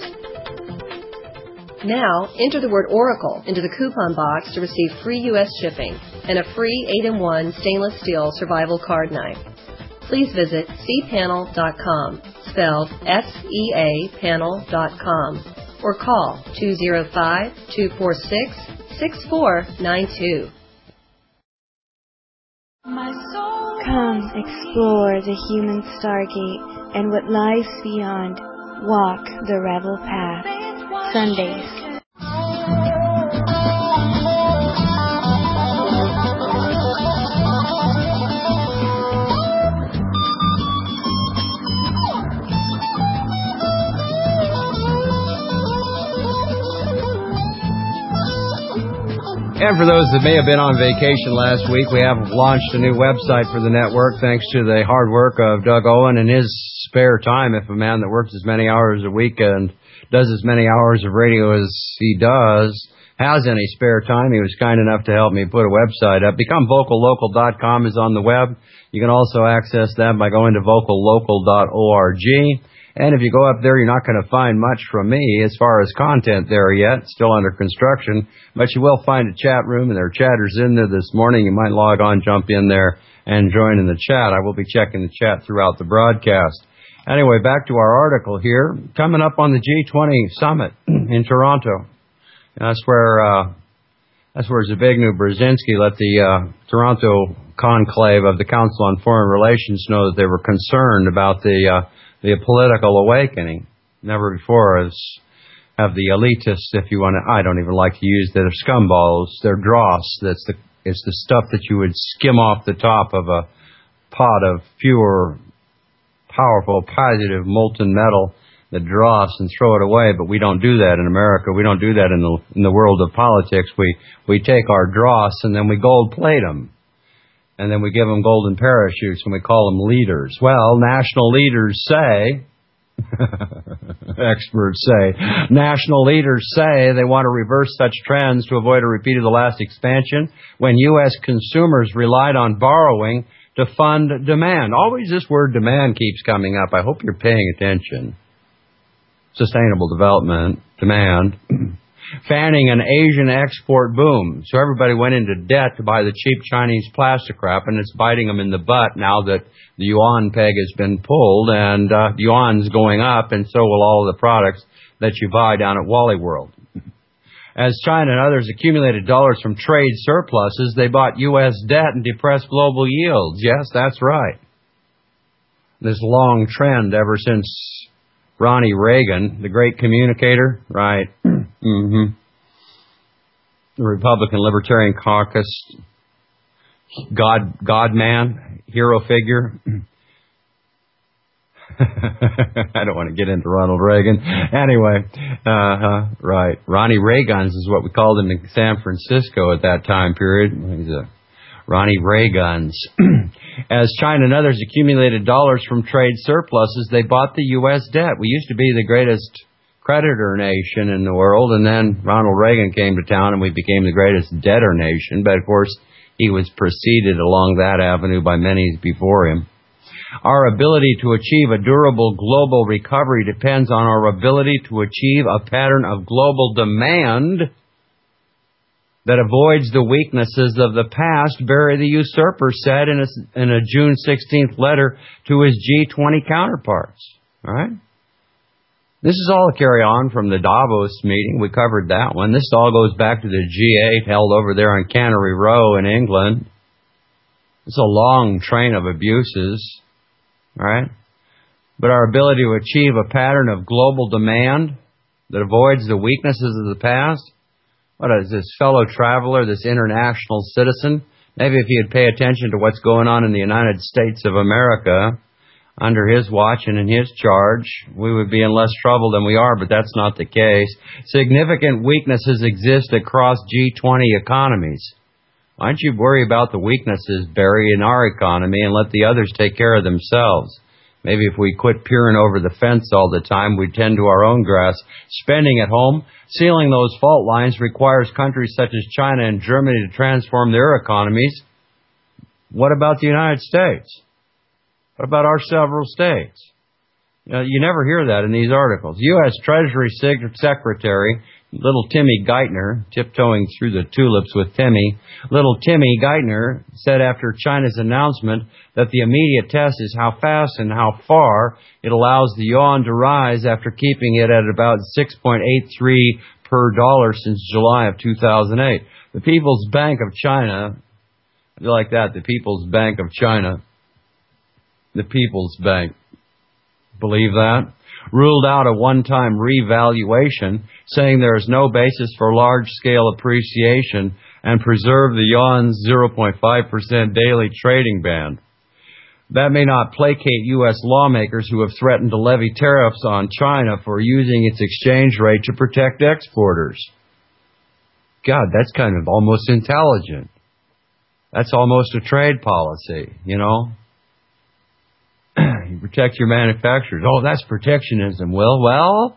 Now, enter the word Oracle into the coupon box to receive free U.S. shipping and a free 8-in-1 stainless steel survival card knife. Please visit cpanel.com, spelled S-E-A panel.com, or call 205-246-6492. Come explore the human stargate and what lies beyond. Walk the rebel path. Sundays. And for those that may have been on vacation last week, we have launched a new website for the network thanks to the hard work of Doug Owen in his spare time. If a man that works as many hours a week and does as many hours of radio as he does has any spare time, he was kind enough to help me put a website up. BecomeVocalLocal.com is on the web. You can also access that by going to vocallocal.org. And if you go up there, you're not going to find much from me as far as content there yet. It's still under construction. But you will find a chat room, and there are chatters in there this morning. You might log on, jump in there, and join in the chat. I will be checking the chat throughout the broadcast. Anyway, back to our article here. Coming up on the G20 summit in Toronto. That's where Zbigniew Brzezinski let the Toronto conclave of the Council on Foreign Relations know that they were concerned about the political awakening. Never before have the elitists, if you want to, I don't even like to use, they're scumballs, they're dross. It's the stuff that you would skim off the top of a pot of pure, powerful, positive molten metal, the dross, and throw it away. But we don't do that in America. We don't do that in the world of politics. We take our dross and then we gold plate them. And then we give them golden parachutes and we call them leaders. Well, national leaders say, experts say, national leaders say they want to reverse such trends to avoid a repeat of the last expansion when U.S. consumers relied on borrowing to fund demand. Always this word demand keeps coming up. I hope you're paying attention. Sustainable development, demand. Fanning an Asian export boom. So everybody went into debt to buy the cheap Chinese plastic crap, and it's biting them in the butt now that the yuan peg has been pulled, and the yuan's going up, and so will all of the products that you buy down at Wally World. As China and others accumulated dollars from trade surpluses, they bought U.S. debt and depressed global yields. Yes, that's right. This long trend ever since Ronnie Reagan, the great communicator, right? The Republican Libertarian Caucus, God man, hero figure. I don't want to get into Ronald Reagan. Anyway, right. Ronnie Reagans is what we called him in San Francisco at that time period. He's a Ronnie Reagans. As China and others accumulated dollars from trade surpluses, they bought the U.S. debt. We used to be the greatest creditor nation in the world, and then Ronald Reagan came to town and we became the greatest debtor nation. But, of course, he was preceded along that avenue by many before him. Our ability to achieve a durable global recovery depends on our ability to achieve a pattern of global demand that avoids the weaknesses of the past, Barry the Usurper said in a June 16th letter to his G20 counterparts. All right? This is all a carry on from the Davos meeting. We covered that one. This all goes back to the G8 held over there on Cannery Row in England. It's a long train of abuses. All right? But our ability to achieve a pattern of global demand that avoids the weaknesses of the past. What is this fellow traveler, this international citizen? Maybe if he'd pay attention to what's going on in the United States of America under his watch and in his charge, we would be in less trouble than we are, but that's not the case. Significant weaknesses exist across G20 economies. Why don't you worry about the weaknesses, Barry, in our economy and let the others take care of themselves? Maybe if we quit peering over the fence all the time, we'd tend to our own grass. Spending at home, sealing those fault lines requires countries such as China and Germany to transform their economies. What about the United States? What about our several states? You never hear that in these articles. U.S. Treasury Secretary, little Timmy Geithner, tiptoeing through the tulips with Timmy, little Timmy Geithner said after China's announcement that the immediate test is how fast and how far it allows the yuan to rise after keeping it at about 6.83 per dollar since July of 2008. The People's Bank of China, I like that, the People's Bank of China, the People's Bank, believe that? Ruled out a one-time revaluation, saying there is no basis for large-scale appreciation and preserve the yuan's 0.5% daily trading band. That may not placate U.S. lawmakers who have threatened to levy tariffs on China for using its exchange rate to protect exporters. God, that's kind of almost intelligent. That's almost a trade policy, you know. You protect your manufacturers. Oh, that's protectionism. Well.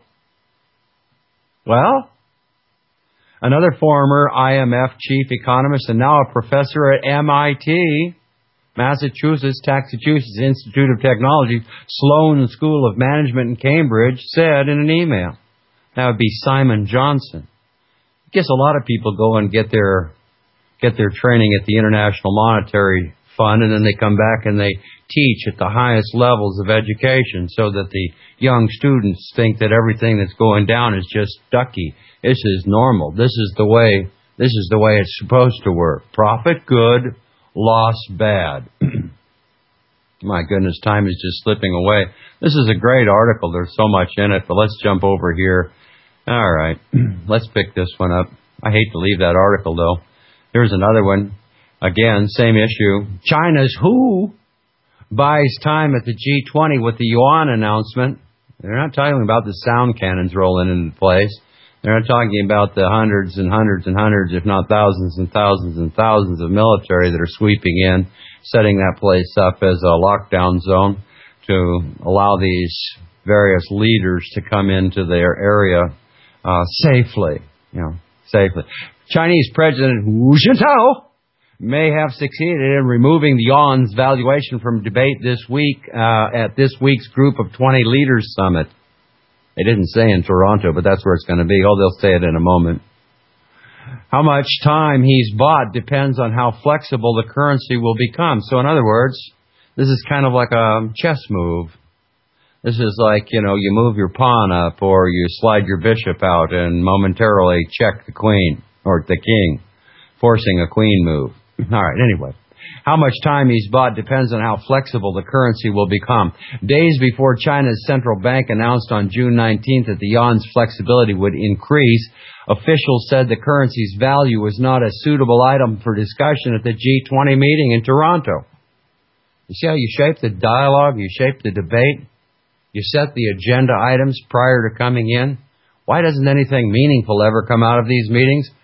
Another former IMF chief economist and now a professor at MIT, Massachusetts Institute of Technology, Sloan School of Management in Cambridge, said in an email. That would be Simon Johnson. I guess a lot of people go and get their training at the International Monetary Fund, and then they come back and they teach at the highest levels of education so that the young students think that everything that's going down is just ducky. This is normal. This is the way it's supposed to work. Profit good, loss bad. My goodness, time is just slipping away. This is a great article. There's so much in it, but let's jump over here. All right, let's pick this one up. I hate to leave that article, though. Here's another one. Again, same issue. China's WHO buys time at the G20 with the yuan announcement. They're not talking about the sound cannons rolling into place. They're not talking about the hundreds and hundreds and hundreds, if not thousands and thousands and thousands of military that are sweeping in, setting that place up as a lockdown zone to allow these various leaders to come into their area safely. Chinese President Hu Jintao may have succeeded in removing the yuan's valuation from debate this week at this week's Group of 20 Leaders Summit. They didn't say in Toronto, but that's where it's going to be. Oh, they'll say it in a moment. How much time he's bought depends on how flexible the currency will become. So in other words, this is kind of like a chess move. This is like, you move your pawn up or you slide your bishop out and momentarily check the queen or the king, forcing a queen move. All right, anyway. How much time he's bought depends on how flexible the currency will become. Days before China's central bank announced on June 19th that the yuan's flexibility would increase, officials said the currency's value was not a suitable item for discussion at the G20 meeting in Toronto. You see how you shape the dialogue, you shape the debate, you set the agenda items prior to coming in? Why doesn't anything meaningful ever come out of these meetings?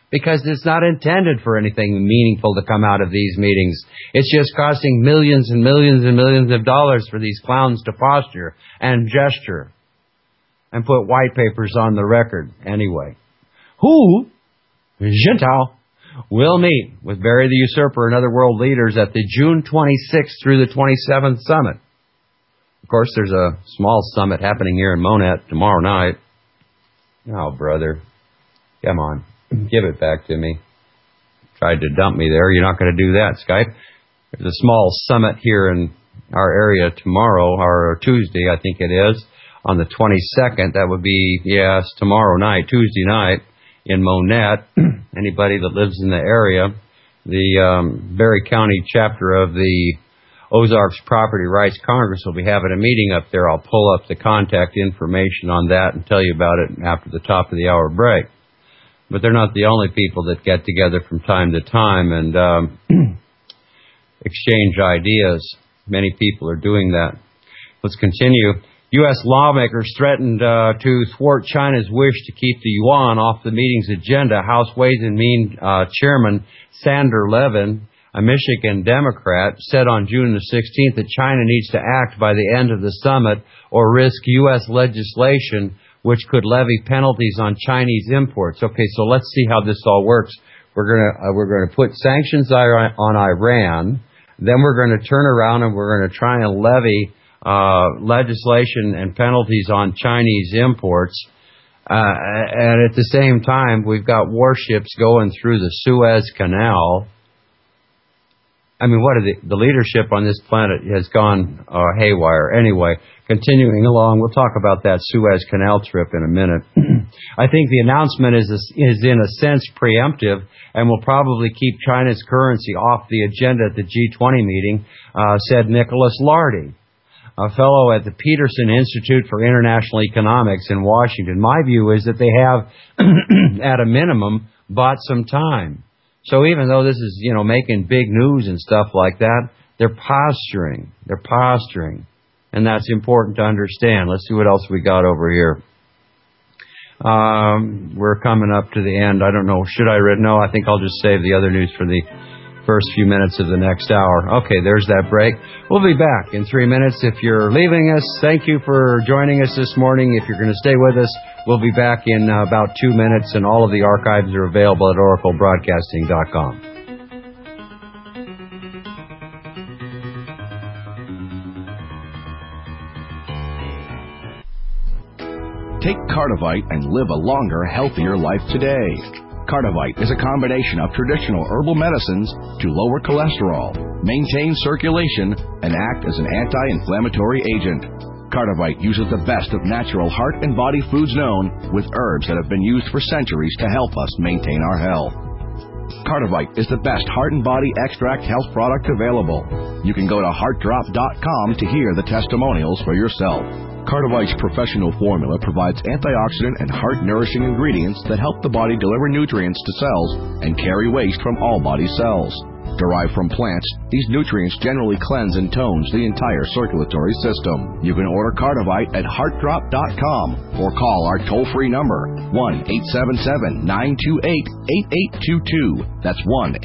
because it's not intended for anything meaningful to come out of these meetings. It's just costing millions and millions and millions of dollars for these clowns to posture and gesture and put white papers on the record. Anyway, Hu Jintao will meet with Barry the Usurper and other world leaders at the June 26th through the 27th summit. Of course, there's a small summit happening here in Monett tomorrow night. Oh, brother. Come on. Give it back to me. Tried to dump me there. You're not going to do that, Skype. There's a small summit here in our area tomorrow, or Tuesday, I think it is, on the 22nd. That would be, yes, tomorrow night, Tuesday night, in Monett. Anybody that lives in the area, the Barry County chapter of the Ozarks Property Rights Congress will be having a meeting up there. I'll pull up the contact information on that and tell you about it after the top of the hour break. But they're not the only people that get together from time to time and exchange ideas. Many people are doing that. Let's continue. U.S. lawmakers threatened to thwart China's wish to keep the yuan off the meeting's agenda. House Ways and Means Chairman Sander Levin, a Michigan Democrat, said on June the 16th that China needs to act by the end of the summit or risk U.S. legislation which could levy penalties on Chinese imports. Okay, so let's see how this all works. We're going to put sanctions on Iran, then we're going to turn around and we're going to try and levy legislation and penalties on Chinese imports. And at the same time, we've got warships going through the Suez Canal. I mean, what are the leadership on this planet has gone haywire. Anyway, continuing along, we'll talk about that Suez Canal trip in a minute. I think the announcement is in a sense preemptive and will probably keep China's currency off the agenda at the G20 meeting, said Nicholas Lardy, a fellow at the Peterson Institute for International Economics in Washington. My view is that they have, at a minimum, bought some time. So even though this is, making big news and stuff like that, they're posturing. They're posturing. And that's important to understand. Let's see what else we got over here. We're coming up to the end. I don't know. Should I read? No, I think I'll just save the other news for the first few minutes of the next hour. Okay, there's that break. We'll be back in 3 minutes. If you're leaving us, thank you for joining us this morning. If you're going to stay with us, we'll be back in about 2 minutes, and all of the archives are available at oraclebroadcasting.com. Take Cardivite and live a longer, healthier life today. Cardivite is a combination of traditional herbal medicines to lower cholesterol, maintain circulation, and act as an anti-inflammatory agent. Cardivite uses the best of natural heart and body foods known, with herbs that have been used for centuries to help us maintain our health. Cardivite is the best heart and body extract health product available. You can go to heartdrop.com to hear the testimonials for yourself. Cardivite's professional formula provides antioxidant and heart-nourishing ingredients that help the body deliver nutrients to cells and carry waste from all body cells. Derived from plants, these nutrients generally cleanse and tones the entire circulatory system. You can order Cardivite at heartdrop.com or call our toll-free number, 1-877-928-8822. That's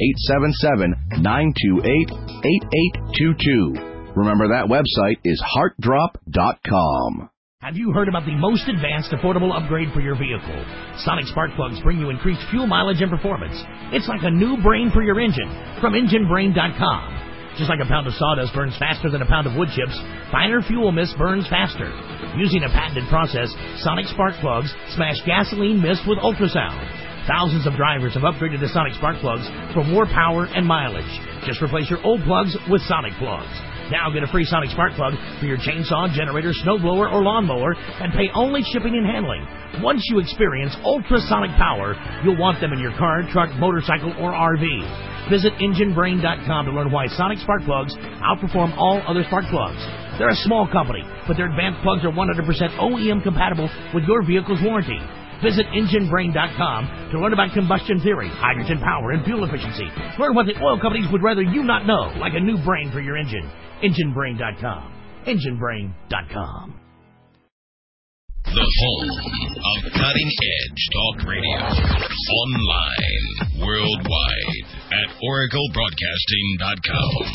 1-877-928-8822. Remember, that website is heartdrop.com. Have you heard about the most advanced affordable upgrade for your vehicle? Sonic Spark Plugs bring you increased fuel mileage and performance. It's like a new brain for your engine from EngineBrain.com. Just like a pound of sawdust burns faster than a pound of wood chips, finer fuel mist burns faster. Using a patented process, Sonic Spark Plugs smash gasoline mist with ultrasound. Thousands of drivers have upgraded to Sonic Spark Plugs for more power and mileage. Just replace your old plugs with Sonic Plugs. Now get a free Sonic Spark Plug for your chainsaw, generator, snowblower, or lawnmower, and pay only shipping and handling. Once you experience ultrasonic power, you'll want them in your car, truck, motorcycle, or RV. Visit EngineBrain.com to learn why Sonic Spark Plugs outperform all other spark plugs. They're a small company, but their advanced plugs are 100% OEM compatible with your vehicle's warranty. Visit EngineBrain.com to learn about combustion theory, hydrogen power, and fuel efficiency. Learn what the oil companies would rather you not know, like a new brain for your engine. EngineBrain.com. EngineBrain.com. The home of cutting-edge talk radio. Online, worldwide, at oraclebroadcasting.com.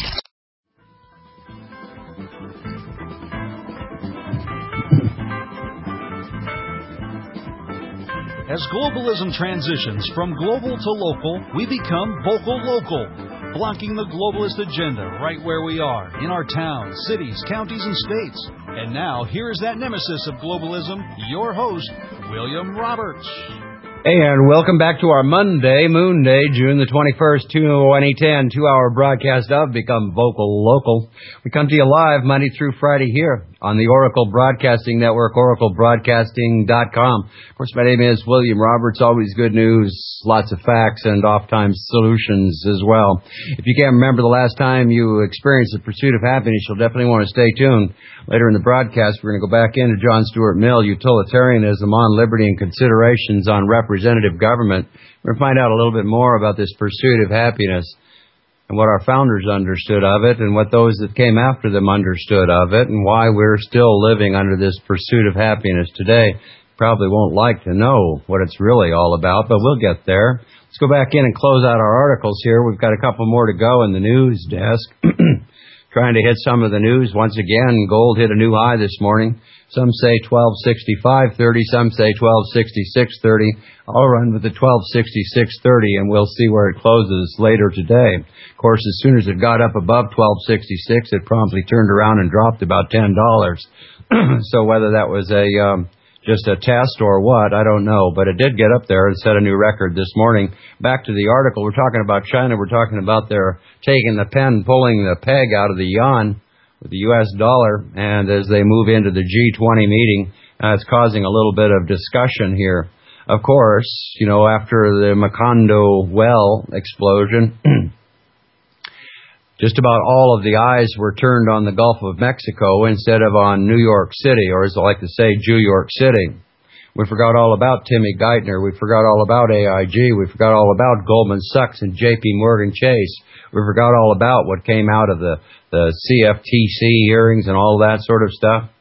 As globalism transitions from global to local, we become vocal local, blocking the globalist agenda right where we are, in our towns, cities, counties, and states. And now, here's that nemesis of globalism, your host, William Roberts. And welcome back to our Monday, Moon Day, June the 21st, 2010, 2-hour broadcast of Become Vocal Local. We come to you live Monday through Friday here on the Oracle Broadcasting Network, oraclebroadcasting.com. Of course, my name is William Roberts. Always good news, lots of facts, and oftentimes solutions as well. If you can't remember the last time you experienced the pursuit of happiness, you'll definitely want to stay tuned. Later in the broadcast, we're going to go back into John Stuart Mill, Utilitarianism on Liberty and Considerations on Representative Government. We're going to find out a little bit more about this pursuit of happiness and what our founders understood of it and what those that came after them understood of it and why we're still living under this pursuit of happiness today. Probably won't like to know what it's really all about, but we'll get there. Let's go back in and close out our articles here. We've got a couple more to go in the news desk. Trying to hit some of the news. Once again, gold hit a new high this morning. Some say 1265.30, some say 1266.30. I'll run with the 1266.30 and we'll see where it closes later today. Of course, as soon as it got up above 1266, it promptly turned around and dropped about $10. So whether that was just a test or what, I don't know. But it did get up there and set a new record this morning. Back to the article. We're talking about China. We're talking about their taking the pen, pulling the peg out of the yuan with the U.S. dollar. And as they move into the G20 meeting, it's causing a little bit of discussion here. Of course, you know, after the Macondo well explosion, just about all of the eyes were turned on the Gulf of Mexico instead of on New York City, or as I like to say, Jew York City. We forgot all about Timmy Geithner. We forgot all about AIG. We forgot all about Goldman Sachs and JP Morgan Chase. We forgot all about what came out of the CFTC hearings and all that sort of stuff.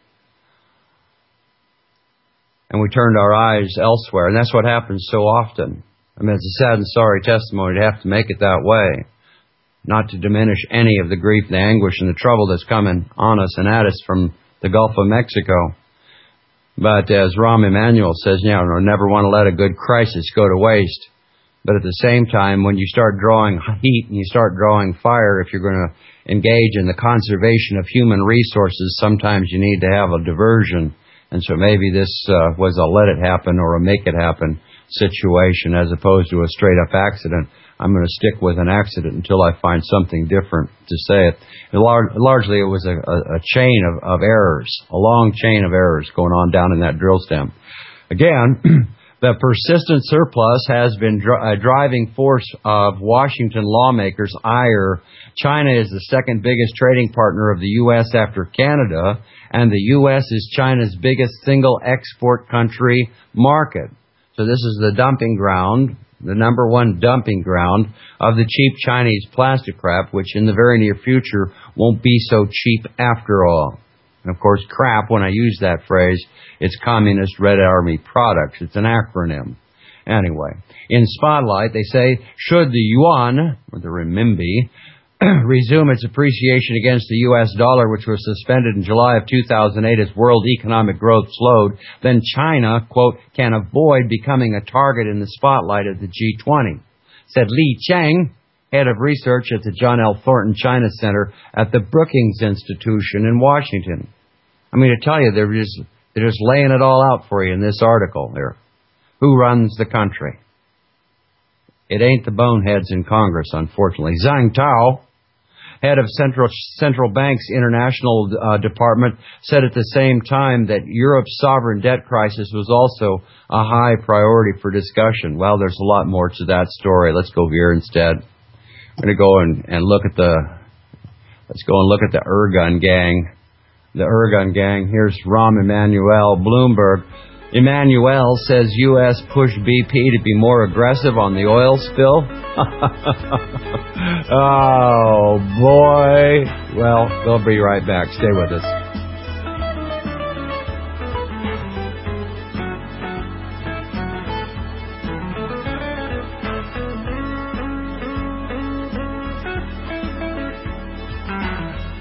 And we turned our eyes elsewhere. And that's what happens so often. I mean, it's a sad and sorry testimony to have to make it that way. Not to diminish any of the grief, the anguish, and the trouble that's coming on us and at us from the Gulf of Mexico. But as Rahm Emanuel says, you know, never want to let a good crisis go to waste. But at the same time, when you start drawing heat and you start drawing fire, if you're going to engage in the conservation of human resources, sometimes you need to have a diversion. And so maybe this was a let it happen or a make it happen situation as opposed to a straight up accident. I'm going to stick with an accident until I find something different to say it. Largely, it was a chain of errors, a long chain of errors going on down in that drill stem. Again, the persistent surplus has been a driving force of Washington lawmakers' ire. China is the second biggest trading partner of the U.S. after Canada, and the U.S. is China's biggest single export country market. So this is the dumping ground, the number one dumping ground of the cheap Chinese plastic crap, which in the very near future won't be so cheap after all. And of course, crap, when I use that phrase, it's Communist Red Army products. It's an acronym. Anyway, in Spotlight, they say, should the yuan, or the renminbi, resume its appreciation against the U.S. dollar, which was suspended in July of 2008 as world economic growth slowed, then China, quote, can avoid becoming a target in the spotlight of the G20, said Li Cheng, head of research at the John L. Thornton China Center at the Brookings Institution in Washington. I mean, to tell you, they're just laying it all out for you in this article here. Who runs the country? It ain't the boneheads in Congress, unfortunately. Zhang Tao, head of Central Bank's International Department, said at the same time that Europe's sovereign debt crisis was also a high priority for discussion. Well, there's a lot more to that story. Let's go here instead. We're going to go and look at the Ergun gang. The Ergun gang. Here's Rahm Emanuel, Bloomberg. Emanuel says U.S. push BP to be more aggressive on the oil spill. Oh, boy. Well, we'll be right back. Stay with us.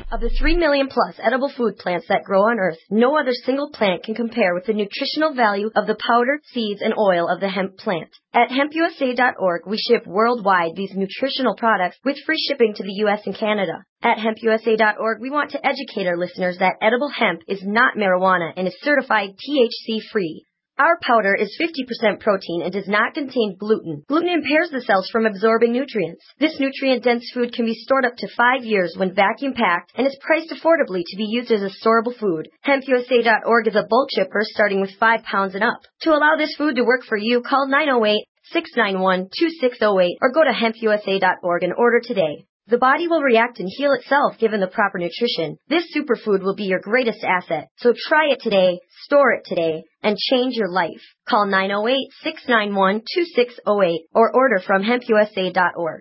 Of the 3 million plus edible food plants that grow on Earth, no other single plant can compare with the nutritional value of the powder, seeds, and oil of the hemp plant. At hempusa.org, we ship worldwide these nutritional products with free shipping to the U.S. and Canada. At hempusa.org, we want to educate our listeners that edible hemp is not marijuana and is certified THC-free. Our powder is 50% protein and does not contain gluten. Gluten impairs the cells from absorbing nutrients. This nutrient-dense food can be stored up to 5 years when vacuum-packed and is priced affordably to be used as a storable food. HempUSA.org is a bulk shipper starting with 5 pounds and up. To allow this food to work for you, call 908-691-2608 or go to hempusa.org and order today. The body will react and heal itself given the proper nutrition. This superfood will be your greatest asset. So try it today, store it today, and change your life. Call 908-691-2608 or order from hempusa.org.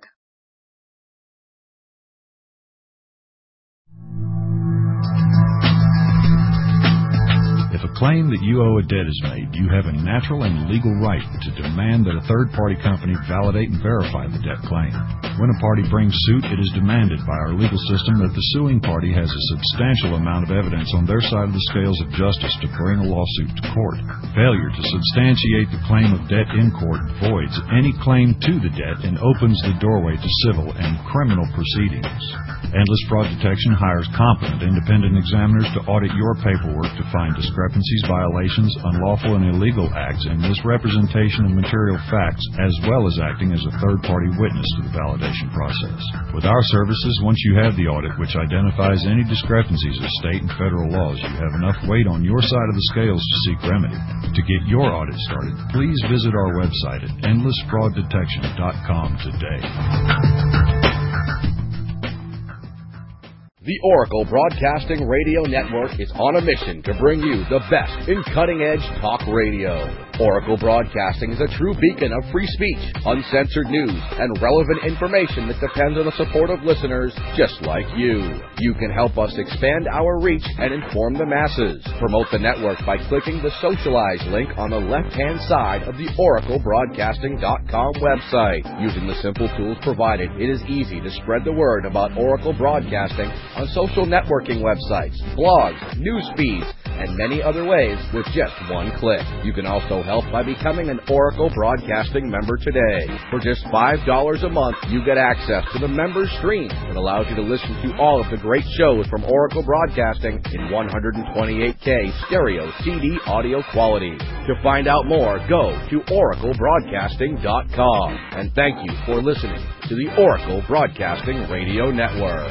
If a claim that you owe a debt is made, you have a natural and legal right to demand that a third-party company validate and verify the debt claim. When a party brings suit, it is demanded by our legal system that the suing party has a substantial amount of evidence on their side of the scales of justice to bring a lawsuit to court. Failure to substantiate the claim of debt in court voids any claim to the debt and opens the doorway to civil and criminal proceedings. Endless Fraud Detection hires competent independent examiners to audit your paperwork to find discrepancies, violations, unlawful and illegal acts, and misrepresentation of material facts, as well as acting as a third-party witness to the validation process. With our services, once you have the audit, which identifies any discrepancies of state and federal laws, you have enough weight on your side of the scales to seek remedy. To get your audit started, please visit our website at endlessfrauddetection.com today. The Oracle Broadcasting Radio Network is on a mission to bring you the best in cutting-edge talk radio. Oracle Broadcasting is a true beacon of free speech, uncensored news, and relevant information that depends on the support of listeners just like you. You can help us expand our reach and inform the masses. Promote the network by clicking the Socialize link on the left-hand side of the OracleBroadcasting.com website. Using the simple tools provided, it is easy to spread the word about Oracle Broadcasting on social networking websites, blogs, news feeds, and many other ways with just one click. You can also help by becoming an Oracle Broadcasting member today. For just $5 a month, you get access to the member stream that allows you to listen to all of the great shows from Oracle Broadcasting in 128K stereo CD audio quality. To find out more, go to oraclebroadcasting.com. And thank you for listening to the Oracle Broadcasting Radio Network.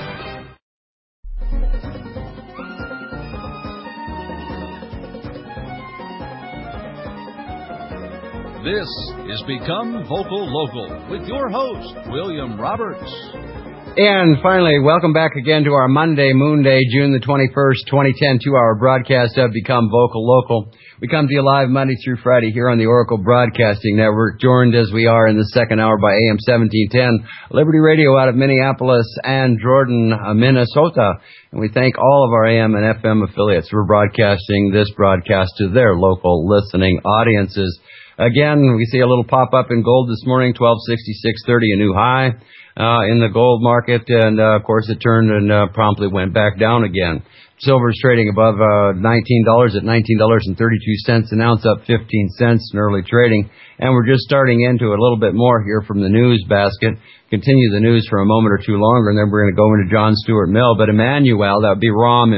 This is Become Vocal Local with your host, William Roberts. And finally, welcome back again to our Monday, Moonday, June the 21st, 2010, 2-hour broadcast of Become Vocal Local. We come to you live Monday through Friday here on the Oracle Broadcasting Network, joined as we are in the second hour by AM 1710, Liberty Radio out of Minneapolis and Jordan, Minnesota. And we thank all of our AM and FM affiliates for broadcasting this broadcast to their local listening audiences. Again, we see a little pop-up in gold this morning, 1266.30, a new high in the gold market. And, of course, it turned and promptly went back down again. Silver is trading above $19 at $19.32 an ounce, up 15 cents in early trading. And we're just starting into a little bit more here from the news basket. Continue the news for a moment or two longer, and then we're going to go into John Stuart Mill. But Emmanuel, that would be Rahm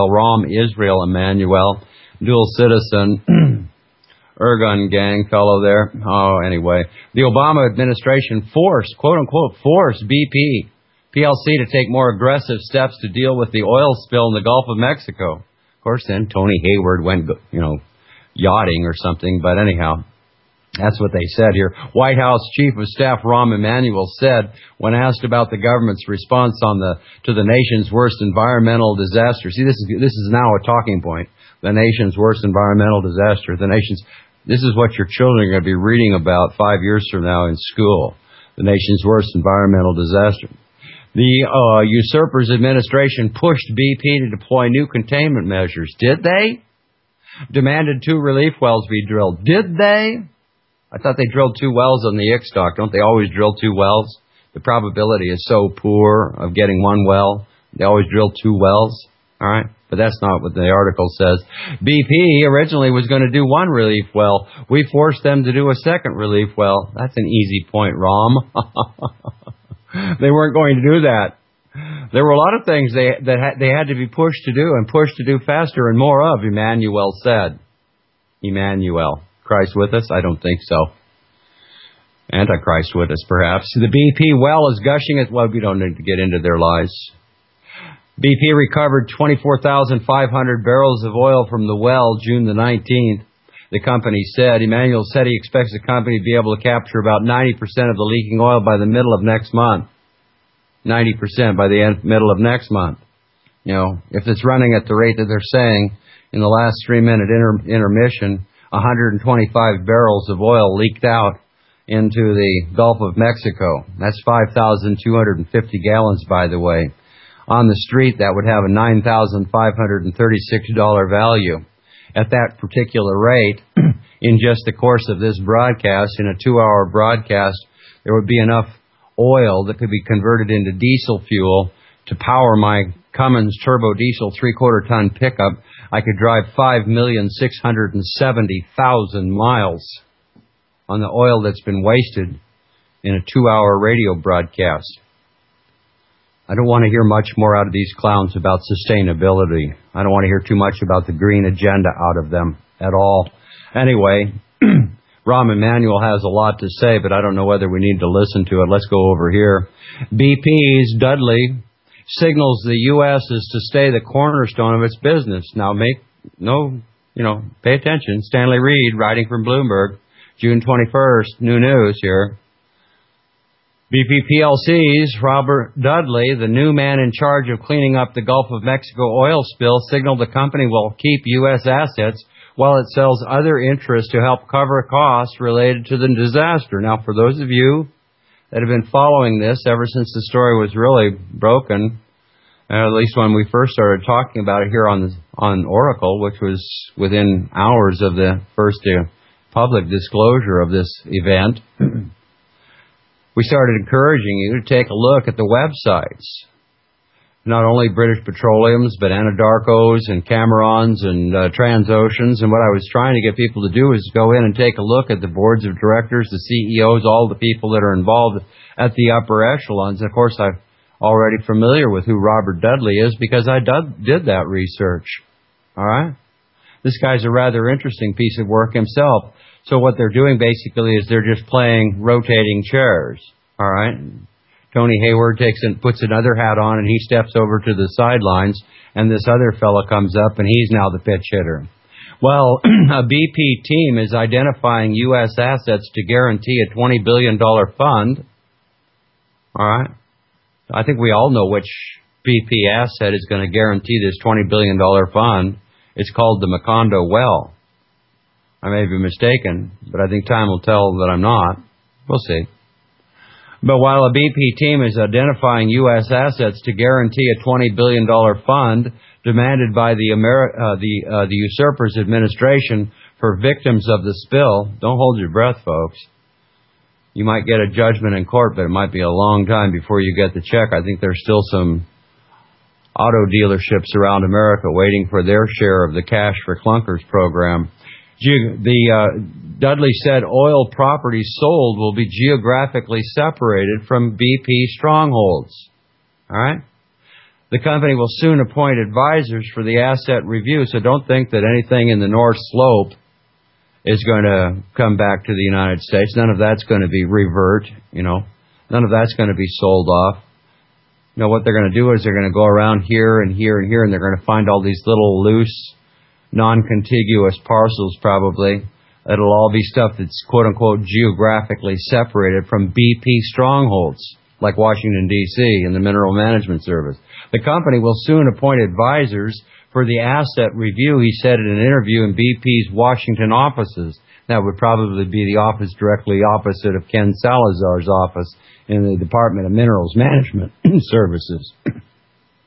Israel Emmanuel, dual citizen. Ergun gang fellow there. Oh, anyway. The Obama administration forced, quote-unquote, forced BP, PLC to take more aggressive steps to deal with the oil spill in the Gulf of Mexico. Of course, then Tony Hayward went, yachting or something. But anyhow, that's what they said here. White House Chief of Staff Rahm Emanuel said, when asked about the government's response to the nation's worst environmental disaster. See, this is now a talking point. The nation's worst environmental disaster. This is what your children are going to be reading about 5 years from now in school. The nation's worst environmental disaster. The usurpers administration pushed BP to deploy new containment measures. Did they? Demanded 2 relief wells be drilled. Did they? I thought they drilled 2 wells on the Ixtoc. Don't they always drill 2 wells? The probability is so poor of getting 1 well They always drill 2 wells. All right? But that's not what the article says. BP originally was going to do 1 relief well. We forced them to do a second relief well. That's an easy point, Rom. They weren't going to do that. There were a lot of things they had to be pushed to do and pushed to do faster and more of, Emmanuel said. Emmanuel. Christ with us? I don't think so. Antichrist with us, perhaps. The BP well is gushing at... Well, we don't need to get into their lies. BP recovered 24,500 barrels of oil from the well June the 19th, the company said. Emmanuel said he expects the company to be able to capture about 90% of the leaking oil by the middle of next month. 90% by the middle of next month. You know, if it's running at the rate that they're saying, in the last 3-minute intermission, 125 barrels of oil leaked out into the Gulf of Mexico. That's 5,250 gallons, by the way. On the street, that would have a $9,536 value. At that particular rate, in just the course of this broadcast, in a 2-hour broadcast, there would be enough oil that could be converted into diesel fuel to power my Cummins turbo diesel 3/4 ton pickup. I could drive 5,670,000 miles on the oil that's been wasted in a 2-hour radio broadcast. I don't want to hear much more out of these clowns about sustainability. I don't want to hear too much about the green agenda out of them at all. Anyway, Rahm Emanuel has a lot to say, but I don't know whether we need to listen to it. Let's go over here. BP's Dudley signals the U.S. is to stay the cornerstone of its business. Now, pay attention. Stanley Reed, writing from Bloomberg, June 21st, new news here. BP PLC's Robert Dudley, the new man in charge of cleaning up the Gulf of Mexico oil spill, signaled the company will keep U.S. assets while it sells other interests to help cover costs related to the disaster. Now, for those of you that have been following this ever since the story was really broken, at least when we first started talking about it here on Oracle, which was within hours of the first public disclosure of this event, we started encouraging you to take a look at the websites. Not only British Petroleum's, but Anadarko's and Cameron's and Transocean's. And what I was trying to get people to do is go in and take a look at the boards of directors, the CEOs, all the people that are involved at the upper echelons. And of course, I'm already familiar with who Robert Dudley is because I did that research. All right? This guy's a rather interesting piece of work himself. So what they're doing basically is they're just playing rotating chairs. All right? Tony Hayward puts another hat on, and he steps over to the sidelines, and this other fellow comes up, and he's now the pitch hitter. Well, a BP team is identifying U.S. assets to guarantee a $20 billion fund. All right? I think we all know which BP asset is going to guarantee this $20 billion fund. It's called the Macondo well. I may be mistaken, but I think time will tell that I'm not. We'll see. But while a BP team is identifying U.S. assets to guarantee a $20 billion fund demanded by the usurper's administration for victims of the spill, don't hold your breath, folks. You might get a judgment in court, but it might be a long time before you get the check. I think there's still some auto dealerships around America waiting for their share of the Cash for Clunkers program. Dudley said oil properties sold will be geographically separated from BP strongholds. All right? The company will soon appoint advisors for the asset review, so don't think that anything in the North Slope is going to come back to the United States. None of that's going to be revert, None of that's going to be sold off. What they're going to do is they're going to go around here and here and here, and they're going to find all these little loose, non-contiguous parcels probably. It'll all be stuff that's quote-unquote geographically separated from BP strongholds, like Washington, D.C. and the Mineral Management Service. The company will soon appoint advisors for the asset review, he said in an interview in BP's Washington offices. That would probably be the office directly opposite of Ken Salazar's office in the Department of Minerals Management Services.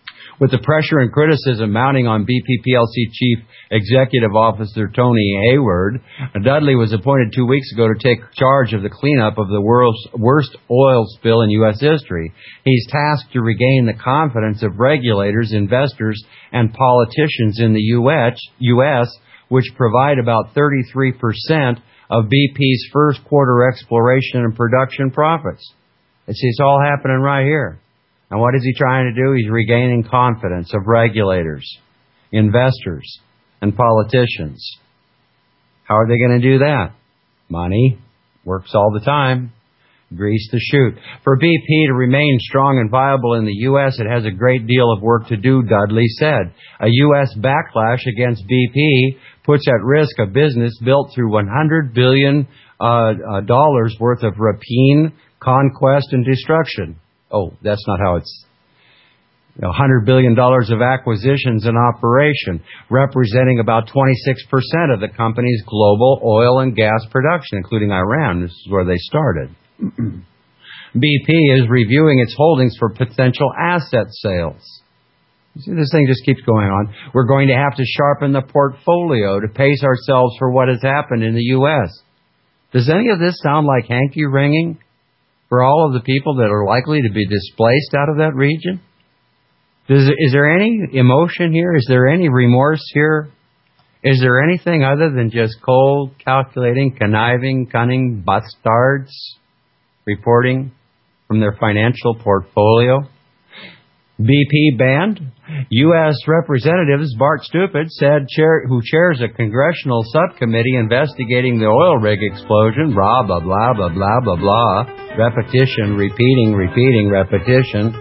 With the pressure and criticism mounting on BP plc Chief Executive Officer Tony Hayward, Dudley was appointed 2 weeks ago to take charge of the cleanup of the world's worst oil spill in U.S. history. He's tasked to regain the confidence of regulators, investors, and politicians in the U.S., which provide about 33% of BP's first quarter exploration and production profits. It's all happening right here. And what is he trying to do? He's regaining confidence of regulators, investors, and politicians. How are they going to do that? Money works all the time. Grease to shoot. For BP to remain strong and viable in the U.S., it has a great deal of work to do, Dudley said. A U.S. backlash against BP puts at risk a business built through $100 billion worth of rapine, conquest, and destruction. Oh, that's not how it's... $100 billion of acquisitions in operation, representing about 26% of the company's global oil and gas production, including Iran. This is where they started. BP is reviewing its holdings for potential asset sales. You see, this thing just keeps going on. We're going to have to sharpen the portfolio to pace ourselves for what has happened in the U.S. Does any of this sound like hanky ringing for all of the people that are likely to be displaced out of that region? Is there any emotion here? Is there any remorse here? Is there anything other than just cold, calculating, conniving, cunning bastards reporting from their financial portfolio? BP banned. U.S. Representatives Bart Stupid said, who chairs a congressional subcommittee investigating the oil rig explosion, blah, blah, blah, blah, blah, blah, blah, repetition, repeating, repetition.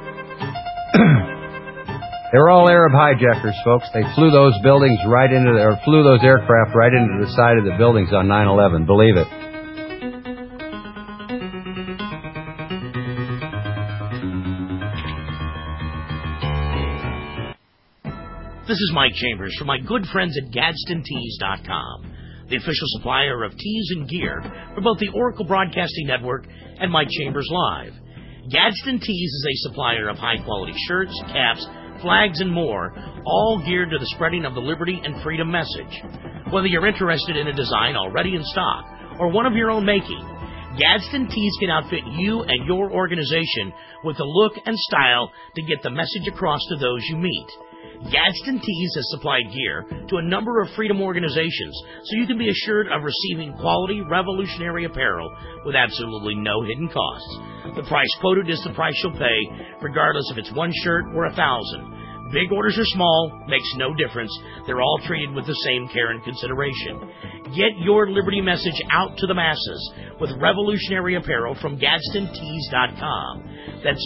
They were all Arab hijackers, folks. They flew those buildings flew those aircraft right into the side of the buildings on 9/11. Believe it. This is Mike Chambers from my good friends at GadsdenTees.com, the official supplier of tees and gear for both the Oracle Broadcasting Network and Mike Chambers Live. Gadsden Tees is a supplier of high-quality shirts, caps, flags, and more, all geared to the spreading of the liberty and freedom message. Whether you're interested in a design already in stock or one of your own making, Gadsden Tees can outfit you and your organization with the look and style to get the message across to those you meet. Gadsden Tees has supplied gear to a number of freedom organizations, so you can be assured of receiving quality, revolutionary apparel with absolutely no hidden costs. The price quoted is the price you'll pay, regardless if it's one shirt or 1,000. Big orders or small, makes no difference. They're all treated with the same care and consideration. Get your liberty message out to the masses with revolutionary apparel from GadsdenTees.com. That's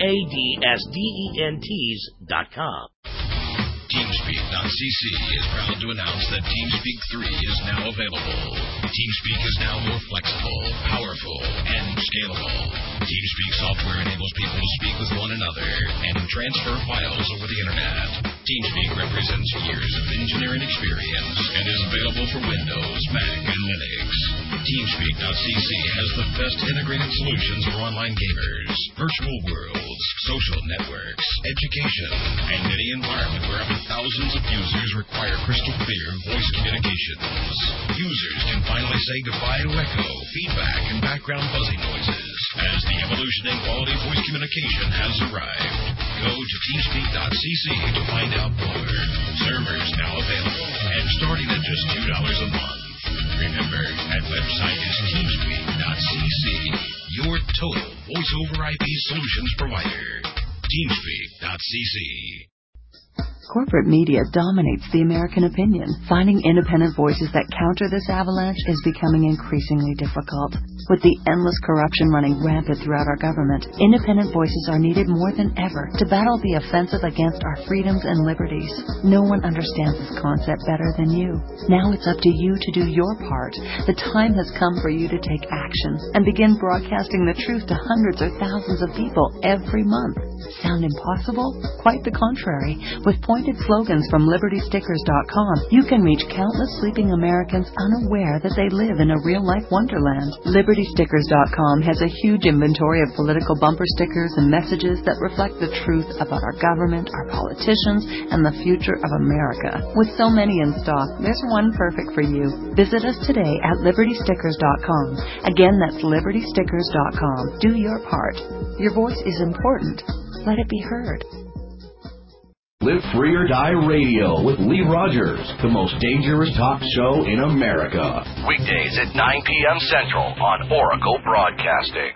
GADSDENTees.com. TeamSpeak.cc is proud to announce that TeamSpeak 3 is now available. TeamSpeak is now more flexible, powerful, and scalable. TeamSpeak software enables people to speak with one another and transfer files over the internet. TeamSpeak represents years of engineering experience and is available for Windows, Mac, and Linux. TeamSpeak.cc has the best integrated solutions for online gamers, virtual worlds, social networks, education, and any environment where up to thousands of users require crystal clear voice communications. Users can finally say goodbye to echo, feedback, and background buzzing noises as the evolution in quality voice communication has arrived. Go to TeamSpeak.cc to find out more. Servers now available and starting at just $2 a month. Remember, that website is TeamSpeak.cc, your total voice-over IP solutions provider. TeamSpeak.cc. Corporate media dominates the American opinion. Finding independent voices that counter this avalanche is becoming increasingly difficult. With the endless corruption running rampant throughout our government, independent voices are needed more than ever to battle the offensive against our freedoms and liberties. No one understands this concept better than you. Now it's up to you to do your part. The time has come for you to take action and begin broadcasting the truth to hundreds or thousands of people every month. Sound impossible? Quite the contrary. With pointed slogans from LibertyStickers.com, you can reach countless sleeping Americans unaware that they live in a real-life wonderland. Liberty LibertyStickers.com has a huge inventory of political bumper stickers and messages that reflect the truth about our government, our politicians, and the future of America. With so many in stock, there's one perfect for you. Visit us today at LibertyStickers.com. Again, that's LibertyStickers.com. Do your part. Your voice is important. Let it be heard. Live Free or Die Radio with Lee Rogers, the most dangerous talk show in America. Weekdays at 9 p.m. Central on Oracle Broadcasting.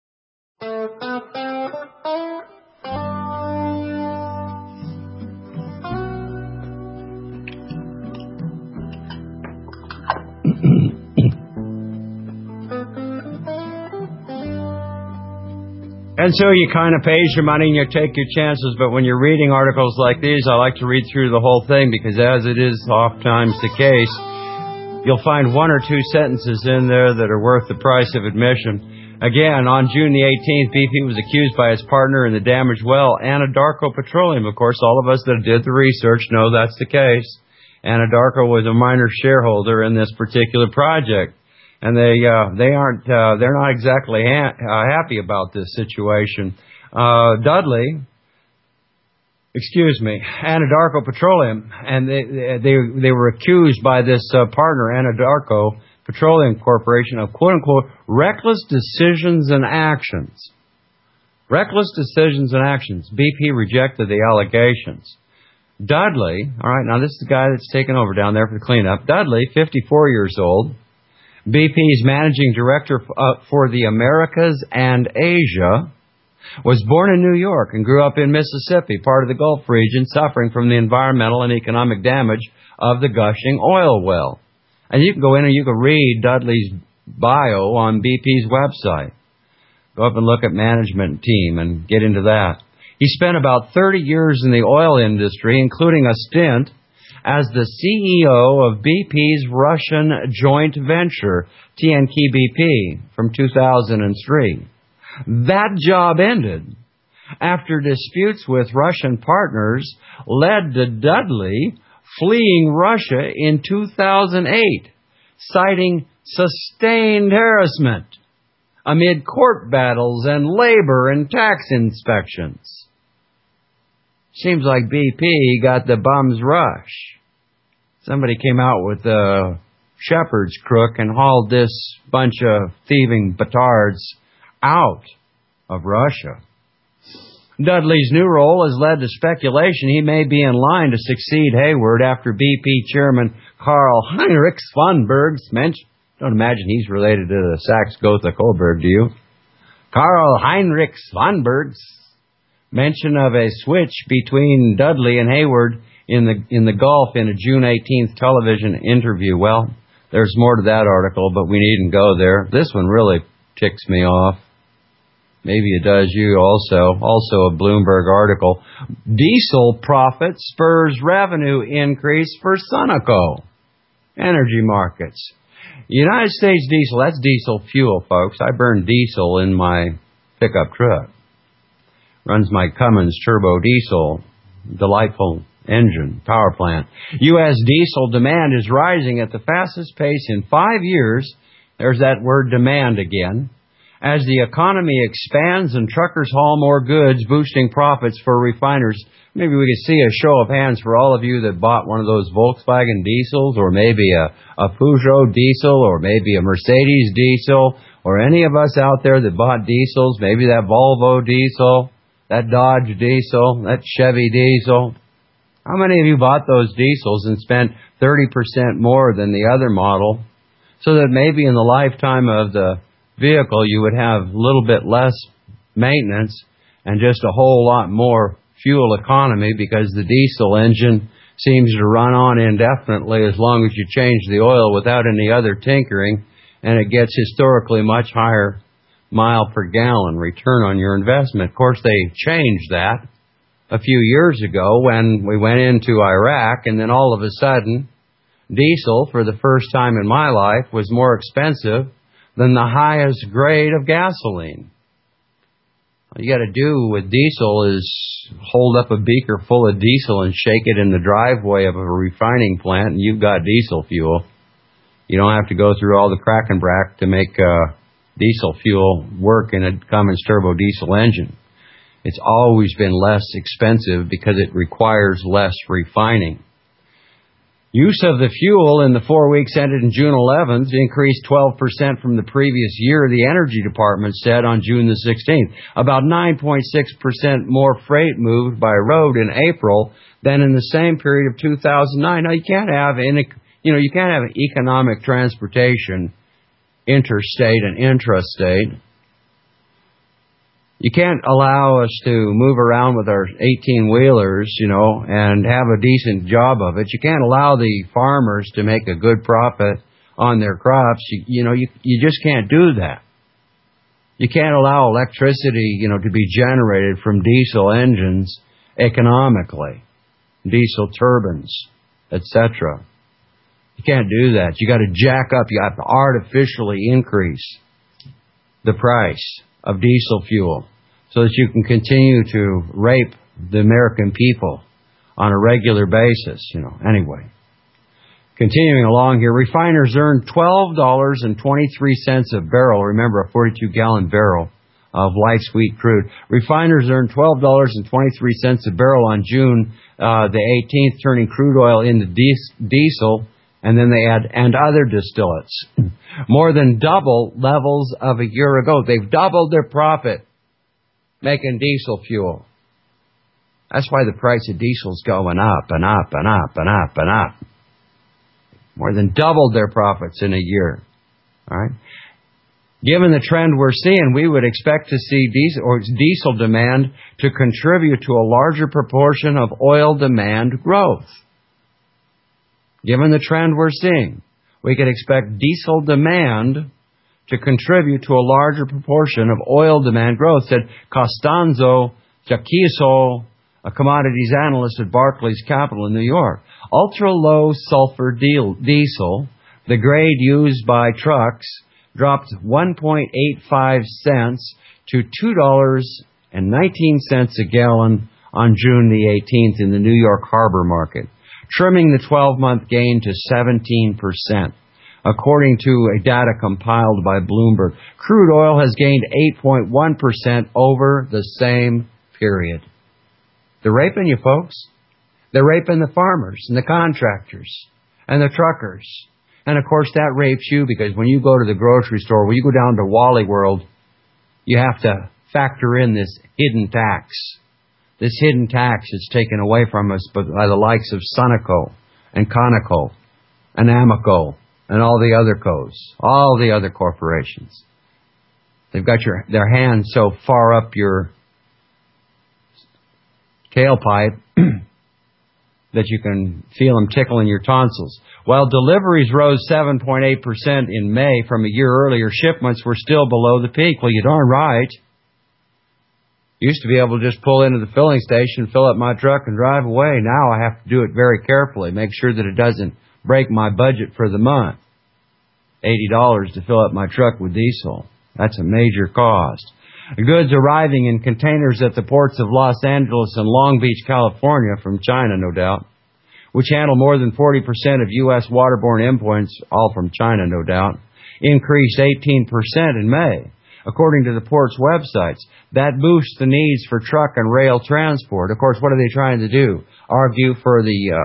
And so you kind of pays your money and you take your chances, but when you're reading articles like these, I like to read through the whole thing because as it is oftentimes the case, you'll find one or two sentences in there that are worth the price of admission. Again, on June the 18th, BP was accused by his partner in the damaged well, Anadarko Petroleum. Of course, all of us that did the research know that's the case. Anadarko was a minor shareholder in this particular project. And they're not exactly happy about this situation. Anadarko Petroleum, and they were accused by this partner, Anadarko Petroleum Corporation, of quote unquote reckless decisions and actions. Reckless decisions and actions. BP rejected the allegations. Dudley, all right, now this is the guy that's taken over down there for the cleanup. Dudley, 54 years old. BP's managing director for the Americas and Asia, was born in New York and grew up in Mississippi, part of the Gulf region, suffering from the environmental and economic damage of the gushing oil well. And you can go in and you can read Dudley's bio on BP's website. Go up and look at management team and get into that. He spent about 30 years in the oil industry, including a stint as the CEO of BP's Russian joint venture, TNK-BP, from 2003. That job ended after disputes with Russian partners led to Dudley fleeing Russia in 2008, citing sustained harassment amid court battles and labor and tax inspections. Seems like BP got the bum's rush. Somebody came out with a shepherd's crook and hauled this bunch of thieving batards out of Russia. Dudley's new role has led to speculation he may be in line to succeed Hayward after BP chairman Karl-Heinrich Svanberg's mention. Don't imagine he's related to the Saxe-Gotha-Coburg, do you? Karl-Heinrich Svanberg's mention of a switch between Dudley and Hayward in the Gulf in a June 18th television interview. Well, there's more to that article, but we needn't go there. This one really ticks me off. Maybe it does you also. Also a Bloomberg article. Diesel profit spurs revenue increase for Sunoco. Energy markets. United States diesel, that's diesel fuel, folks. I burn diesel in my pickup truck. Runs my Cummins turbo diesel, delightful engine, power plant. U.S. diesel demand is rising at the fastest pace in 5 years. There's that word demand again. As the economy expands and truckers haul more goods, boosting profits for refiners. Maybe we could see a show of hands for all of you that bought one of those Volkswagen diesels, or maybe a Peugeot diesel, or maybe a Mercedes diesel, or any of us out there that bought diesels, maybe that Volvo diesel, that Dodge diesel, that Chevy diesel. How many of you bought those diesels and spent 30% more than the other model so that maybe in the lifetime of the vehicle you would have a little bit less maintenance and just a whole lot more fuel economy because the diesel engine seems to run on indefinitely as long as you change the oil without any other tinkering, and it gets historically much higher mile per gallon return on your investment. Of course, they changed that a few years ago when we went into Iraq, and then all of a sudden, diesel, for the first time in my life, was more expensive than the highest grade of gasoline. All you got to do with diesel is hold up a beaker full of diesel and shake it in the driveway of a refining plant, and you've got diesel fuel. You don't have to go through all the crack and brack to make diesel fuel work in a Cummins turbo diesel engine. It's always been less expensive because it requires less refining. Use of the fuel in the 4 weeks ended in June 11th increased 12% from the previous year, the Energy Department said on June the 16th. About 9.6% more freight moved by road in April than in the same period of 2009. Now, you can't have economic transportation interstate and intrastate. You can't allow us to move around with our 18-wheelers, and have a decent job of it. You can't allow the farmers to make a good profit on their crops. You just can't do that. You can't allow electricity, to be generated from diesel engines economically, diesel turbines, etc. You can't do that. You got to jack up. You have to artificially increase the price of diesel fuel so that you can continue to rape the American people on a regular basis, Anyway, continuing along here, refiners earned $12.23 a barrel. Remember, a 42-gallon barrel of light sweet crude. Refiners earned $12.23 a barrel on June the 18th, turning crude oil into diesel, and then they add and other distillates. More than double levels of a year ago. They've doubled their profit making diesel fuel. That's why the price of diesel's going up and up and up and up and up. More than doubled their profits in a year. All right. Given the trend we're seeing, we would expect to see diesel demand to contribute to a larger proportion of oil demand growth. Given the trend we're seeing, we could expect diesel demand to contribute to a larger proportion of oil demand growth, said Costanzo Jaquiso, a commodities analyst at Barclays Capital in New York. Ultra-low sulfur diesel, the grade used by trucks, dropped 1.85 cents to $2.19 a gallon on June the 18th in the New York Harbor market, trimming the 12-month gain to 17%. According to a data compiled by Bloomberg, crude oil has gained 8.1% over the same period. They're raping you, folks. They're raping the farmers and the contractors and the truckers. And, of course, that rapes you because when you go to the grocery store, when you go down to Wally World, you have to factor in this hidden tax. This hidden tax is taken away from us by the likes of Sunoco and Conoco and Amoco and all the other all the other corporations. They've got their hands so far up your tailpipe that you can feel them tickling your tonsils. While deliveries rose 7.8% in May from a year earlier, shipments were still below the peak. Well, you're darn right. Used to be able to just pull into the filling station, fill up my truck, and drive away. Now I have to do it very carefully, make sure that it doesn't break my budget for the month. $80 to fill up my truck with diesel. That's a major cost. Goods arriving in containers at the ports of Los Angeles and Long Beach, California, from China, no doubt, which handle more than 40% of U.S. waterborne imports, all from China, no doubt, increased 18% in May. According to the port's websites, that boosts the needs for truck and rail transport. Of course, what are they trying to do? Argue for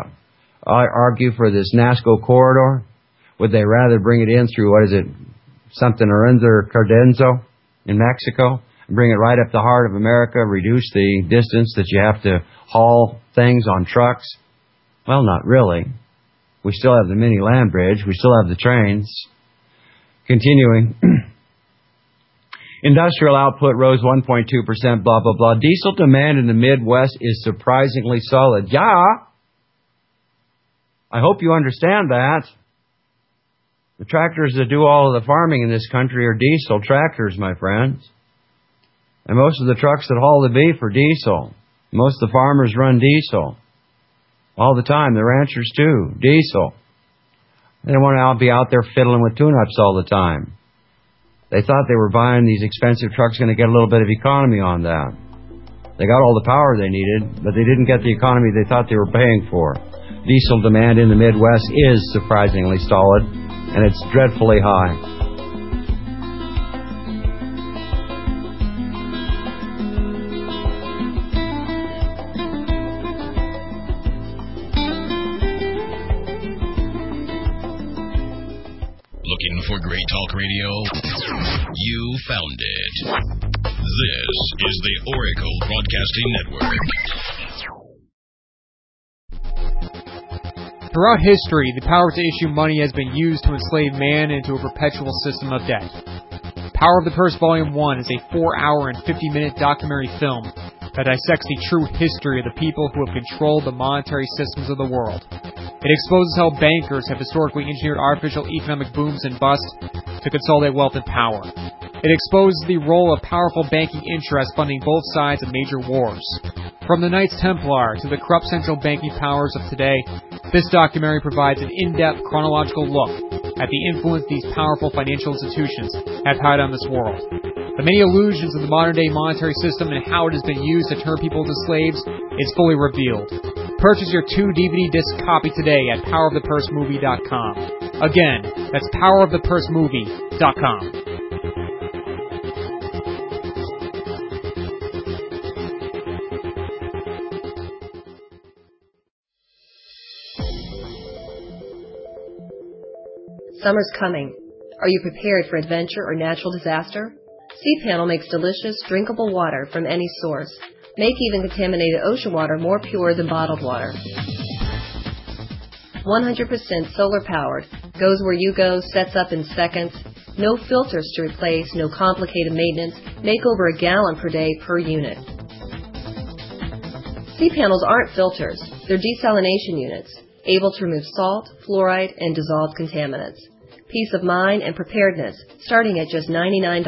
this NASCO corridor? Would they rather bring it in through, something or other Cardenzo in Mexico, and bring it right up the heart of America, reduce the distance that you have to haul things on trucks? Well, not really. We still have the mini land bridge. We still have the trains. Continuing. Industrial output rose 1.2%, blah, blah, blah. Diesel demand in the Midwest is surprisingly solid. Yeah. I hope you understand that. The tractors that do all of the farming in this country are diesel tractors, my friends. And most of the trucks that haul the beef are diesel. Most of the farmers run diesel. All the time. The ranchers too. Diesel. They don't want to be out there fiddling with tune-ups all the time. They thought they were buying these expensive trucks going to get a little bit of economy on that. They got all the power they needed, but they didn't get the economy they thought they were paying for. Diesel demand in the Midwest is surprisingly solid, and it's dreadfully high. Looking for great talk radio? You found it. This is the Oracle Broadcasting Network. Throughout history, the power to issue money has been used to enslave man into a perpetual system of debt. Power of the Purse Volume 1 is a 4-hour and 50-minute documentary film that dissects the true history of the people who have controlled the monetary systems of the world. It exposes how bankers have historically engineered artificial economic booms and busts to consolidate wealth and power. It exposes the role of powerful banking interests funding both sides of major wars. From the Knights Templar to the corrupt central banking powers of today, this documentary provides an in-depth chronological look at the influence these powerful financial institutions have had on this world. The many illusions of the modern-day monetary system and how it has been used to turn people into slaves is fully revealed. Purchase your 2 DVD disc copy today at powerofthepursemovie.com. Again, that's powerofthepursemovie.com. Summer's coming. Are you prepared for adventure or natural disaster? cPanel makes delicious, drinkable water from any source. Make even contaminated ocean water more pure than bottled water. 100% solar powered, goes where you go, sets up in seconds. No filters to replace, no complicated maintenance. Make over a gallon per day per unit. cPanels aren't filters. They're desalination units, able to remove salt, fluoride, and dissolved contaminants. Peace of mind and preparedness, starting at just $99.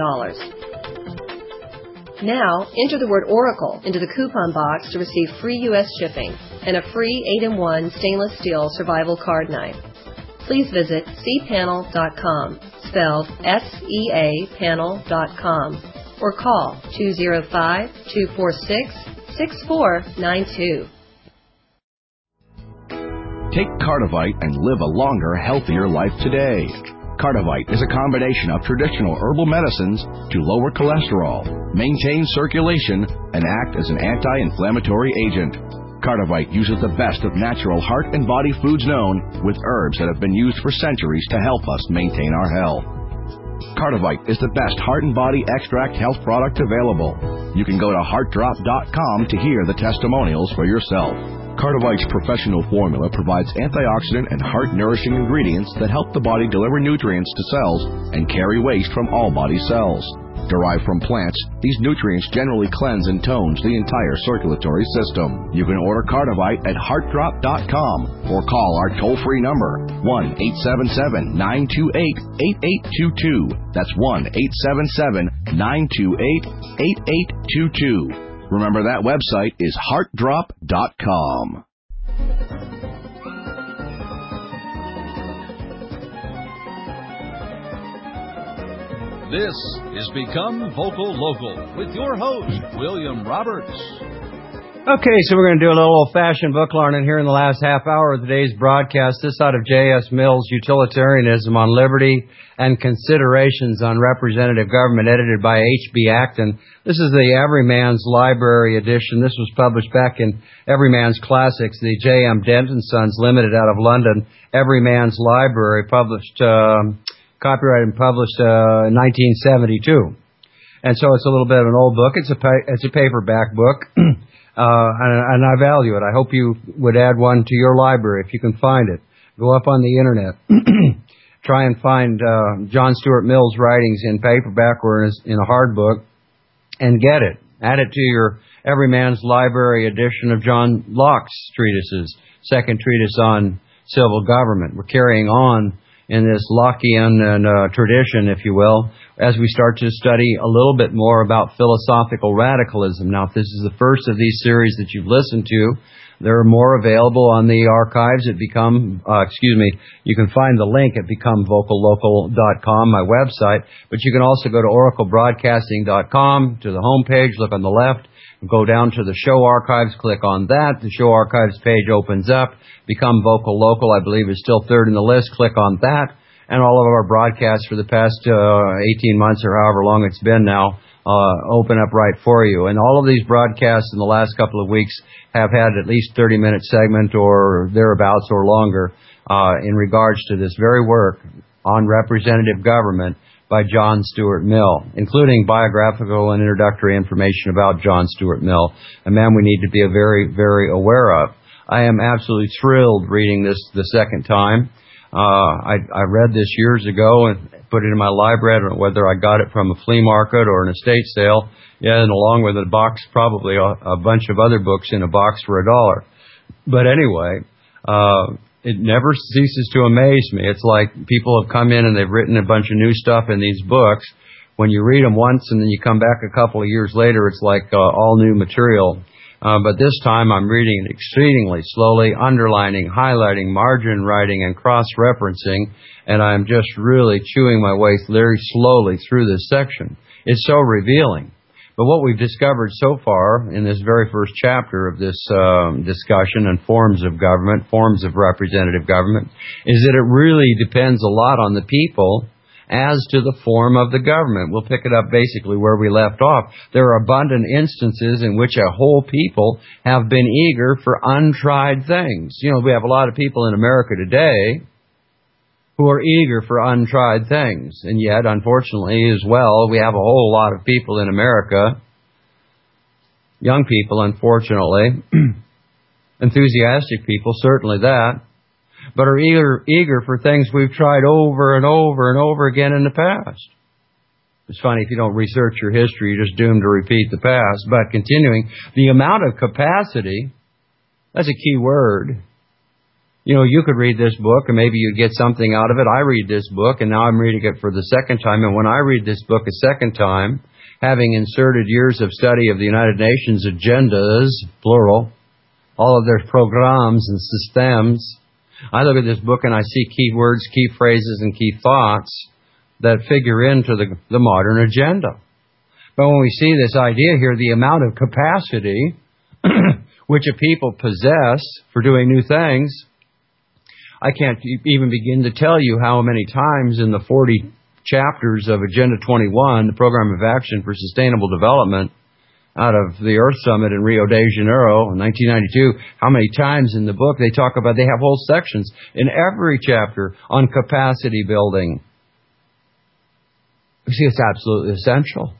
Now, enter the word Oracle into the coupon box to receive free U.S. shipping and a free 8-in-1 stainless steel survival card knife. Please visit cpanel.com, spelled S-E-A panel.com, or call 205-246-6492. Take Cardivite and live a longer, healthier life today. Cardivite is a combination of traditional herbal medicines to lower cholesterol, maintain circulation, and act as an anti-inflammatory agent. Cardivite uses the best of natural heart and body foods known, with herbs that have been used for centuries to help us maintain our health. Cardivite is the best heart and body extract health product available. You can go to heartdrop.com to hear the testimonials for yourself. Cardivite's professional formula provides antioxidant and heart-nourishing ingredients that help the body deliver nutrients to cells and carry waste from all body cells. Derived from plants, these nutrients generally cleanse and tones the entire circulatory system. You can order Cardivite at heartdrop.com or call our toll-free number, 1-877-928-8822. That's 1-877-928-8822. Remember, that website is heartdrop.com. This is Become Vocal Local with your host, William Roberts. Okay, so we're going to do a little old-fashioned book learning here in the last half hour of today's broadcast. This out of J.S. Mill's Utilitarianism on Liberty and Considerations on Representative Government, edited by H.B. Acton. This is the Everyman's Library edition. This was published back in Everyman's Classics, the J.M. Denton Sons Limited out of London. Everyman's Library, copyrighted and published in 1972. And so it's a little bit of an old book. It's a paperback book. And I value it. I hope you would add one to your library if you can find it. Go up on the internet. Try and find John Stuart Mill's writings in paperback or in a hard book and get it. Add it to your Everyman's Library edition of John Locke's treatises, second treatise on civil government. We're carrying on in this Lockean tradition, if you will, as we start to study a little bit more about philosophical radicalism. Now, if this is the first of these series that you've listened to, there are more available on the archives at you can find the link at becomevocallocal.com, my website, but you can also go to oraclebroadcasting.com to the home page, look on the left, go down to the show archives, click on that. The show archives page opens up. Become Vocal Local, I believe, is still third in the list. Click on that. And all of our broadcasts for the past 18 months or however long it's been now open up right for you. And all of these broadcasts in the last couple of weeks have had at least 30-minute segment or thereabouts or longer in regards to this very work on representative government by John Stuart Mill, including biographical and introductory information about John Stuart Mill, a man we need to be very, very aware of. I am absolutely thrilled reading this the second time. I read this years ago and put it in my library. I don't know whether I got it from a flea market or an estate sale. Yeah, and along with a box, probably a bunch of other books in a box for $1. But anyway, it never ceases to amaze me. It's like people have come in and they've written a bunch of new stuff in these books. When you read them once and then you come back a couple of years later, it's like all new material. But this time I'm reading it exceedingly slowly, underlining, highlighting, margin writing, and cross-referencing, and I'm just really chewing my way very slowly through this section. It's so revealing. But what we've discovered so far in this very first chapter of this discussion on forms of government, forms of representative government, is that it really depends a lot on the people as to the form of the government. We'll pick it up basically where we left off. There are abundant instances in which a whole people have been eager for untried things. You know, we have a lot of people in America today who are eager for untried things. And yet, unfortunately, as well, we have a whole lot of people in America, young people, unfortunately, enthusiastic people, certainly that, but are eager for things we've tried over and over and over again in the past. It's funny, if you don't research your history, you're just doomed to repeat the past. But continuing, the amount of capacity, that's a key word. You know, you could read this book and maybe you'd get something out of it. I read this book and now I'm reading it for the second time. And when I read this book a second time, having inserted years of study of the United Nations agendas, plural, all of their programs and systems, I look at this book and I see key words, key phrases, and key thoughts that figure into the modern agenda. But when we see this idea here, the amount of capacity which a people possess for doing new things, I can't even begin to tell you how many times in the 40 chapters of Agenda 21, the Program of Action for Sustainable Development, out of the Earth Summit in Rio de Janeiro in 1992, how many times in the book they talk about, they have whole sections in every chapter on capacity building. You see, it's absolutely essential.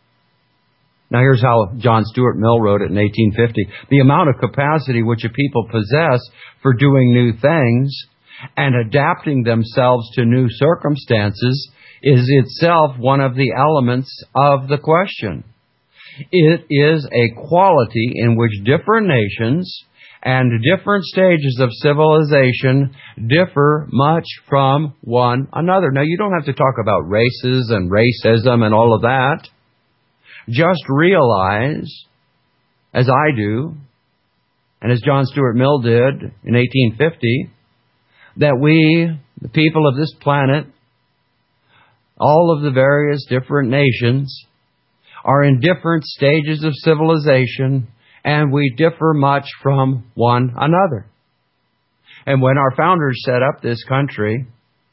Now here's how John Stuart Mill wrote it in 1850. The amount of capacity which a people possess for doing new things and adapting themselves to new circumstances is itself one of the elements of the question. It is a quality in which different nations and different stages of civilization differ much from one another. Now, you don't have to talk about races and racism and all of that. Just realize, as I do, and as John Stuart Mill did in 1850, that we, the people of this planet, all of the various different nations, are in different stages of civilization, and we differ much from one another. And when our founders set up this country,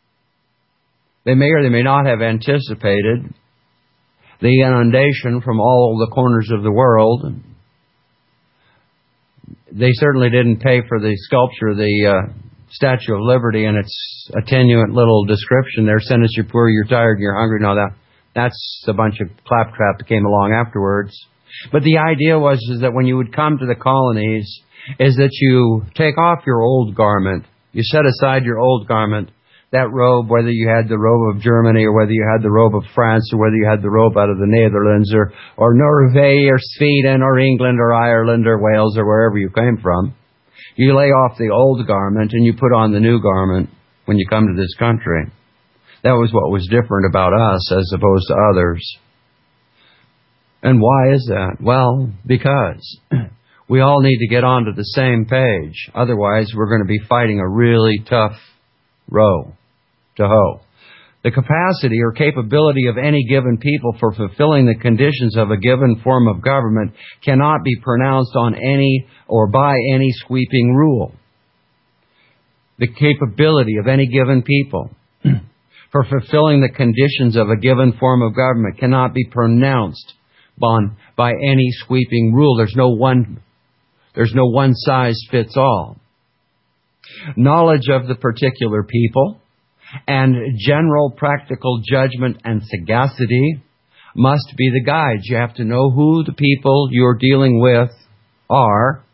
they may or they may not have anticipated the inundation from all the corners of the world. They certainly didn't pay for the sculpture, the Statue of Liberty, and its attenuate little description there, send us you're poor, you're tired, you're hungry, and all that. That's a bunch of claptrap that came along afterwards. But the idea was is that when you would come to the colonies, is that you take off your old garment. You set aside your old garment, that robe, whether you had the robe of Germany or whether you had the robe of France or whether you had the robe out of the Netherlands or Norway or Sweden or England or Ireland or Wales or wherever you came from. You lay off the old garment and you put on the new garment when you come to this country. That was what was different about us as opposed to others. And why is that? Well, because we all need to get onto the same page. Otherwise, we're going to be fighting a really tough row to hoe. The capacity or capability of any given people for fulfilling the conditions of a given form of government cannot be pronounced on any or by any sweeping rule. The capability of any given people for fulfilling the conditions of a given form of government cannot be pronounced by any sweeping rule. There's no one size fits all. Knowledge of the particular people and general practical judgment and sagacity must be the guides. You have to know who the people you're dealing with are.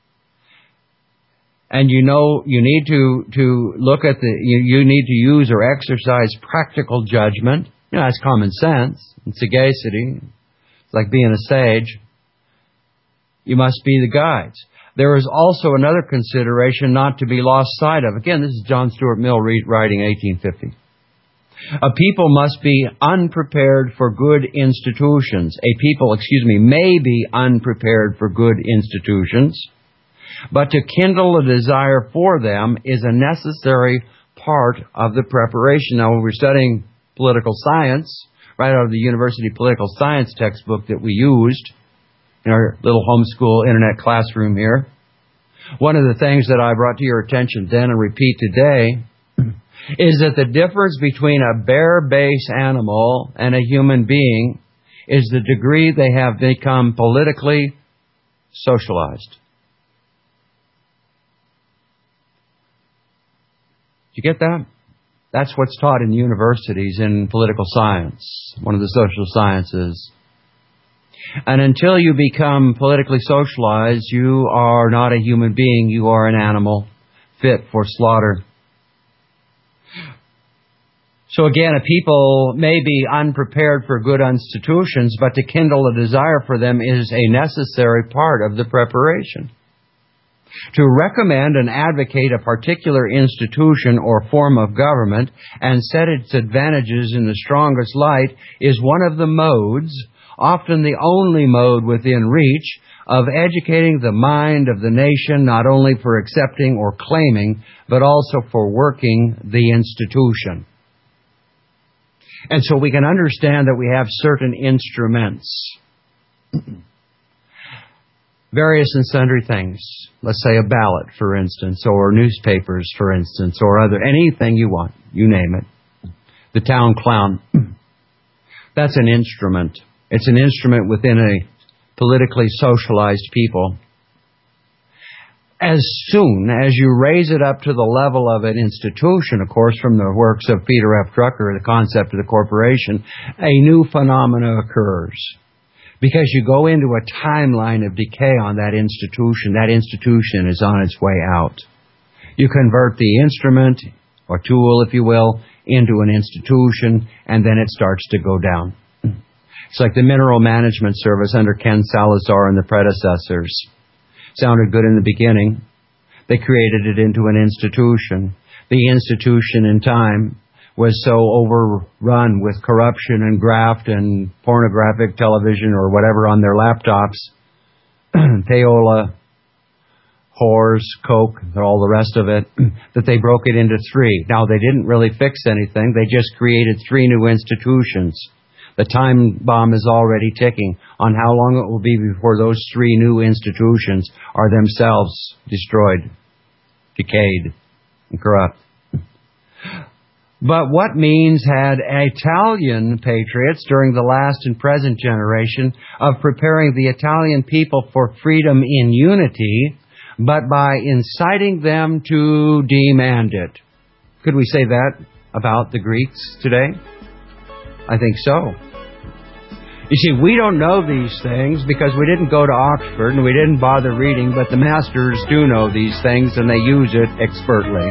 And you need to look at you need to use or exercise practical judgment. That's common sense and sagacity. It's like being a sage. You must be the guides. There is also another consideration not to be lost sight of. Again, this is John Stuart Mill writing 1850. A people must be unprepared for good institutions. A people, may be unprepared for good institutions, but to kindle a desire for them is a necessary part of the preparation. Now, when we're studying political science, right out of the university political science textbook that we used in our little homeschool internet classroom here, one of the things that I brought to your attention then and repeat today is that the difference between a bare base animal and a human being is the degree they have become politically socialized. Did you get that? That's what's taught in universities in political science, one of the social sciences. And until you become politically socialized, you are not a human being. You are an animal fit for slaughter. So again, a people may be unprepared for good institutions, but to kindle a desire for them is a necessary part of the preparation. To recommend and advocate a particular institution or form of government and set its advantages in the strongest light is one of the modes, often the only mode within reach, of educating the mind of the nation not only for accepting or claiming, but also for working the institution. And so we can understand that we have certain instruments. Various and sundry things. Let's say a ballot, for instance, or newspapers, for instance, or anything you want. You name it. The town clown. That's an instrument. It's an instrument within a politically socialized people. As soon as you raise it up to the level of an institution, of course, from the works of Peter F. Drucker, the concept of the corporation, a new phenomena occurs. Because you go into a timeline of decay on that institution is on its way out. You convert the instrument, or tool, if you will, into an institution, and then it starts to go down. It's like the Mineral Management Service under Ken Salazar and the predecessors. Sounded good in the beginning. They created it into an institution. The institution in time was so overrun with corruption and graft and pornographic television or whatever on their laptops, payola, whores, coke, all the rest of it, that they broke it into three. Now, they didn't really fix anything. They just created three new institutions. The time bomb is already ticking on how long it will be before those three new institutions are themselves destroyed, decayed, and corrupt. But what means had Italian patriots during the last and present generation of preparing the Italian people for freedom in unity, but by inciting them to demand it? Could we say that about the Greeks today? I think so. You see, we don't know these things because we didn't go to Oxford and we didn't bother reading, but the masters do know these things and they use it expertly.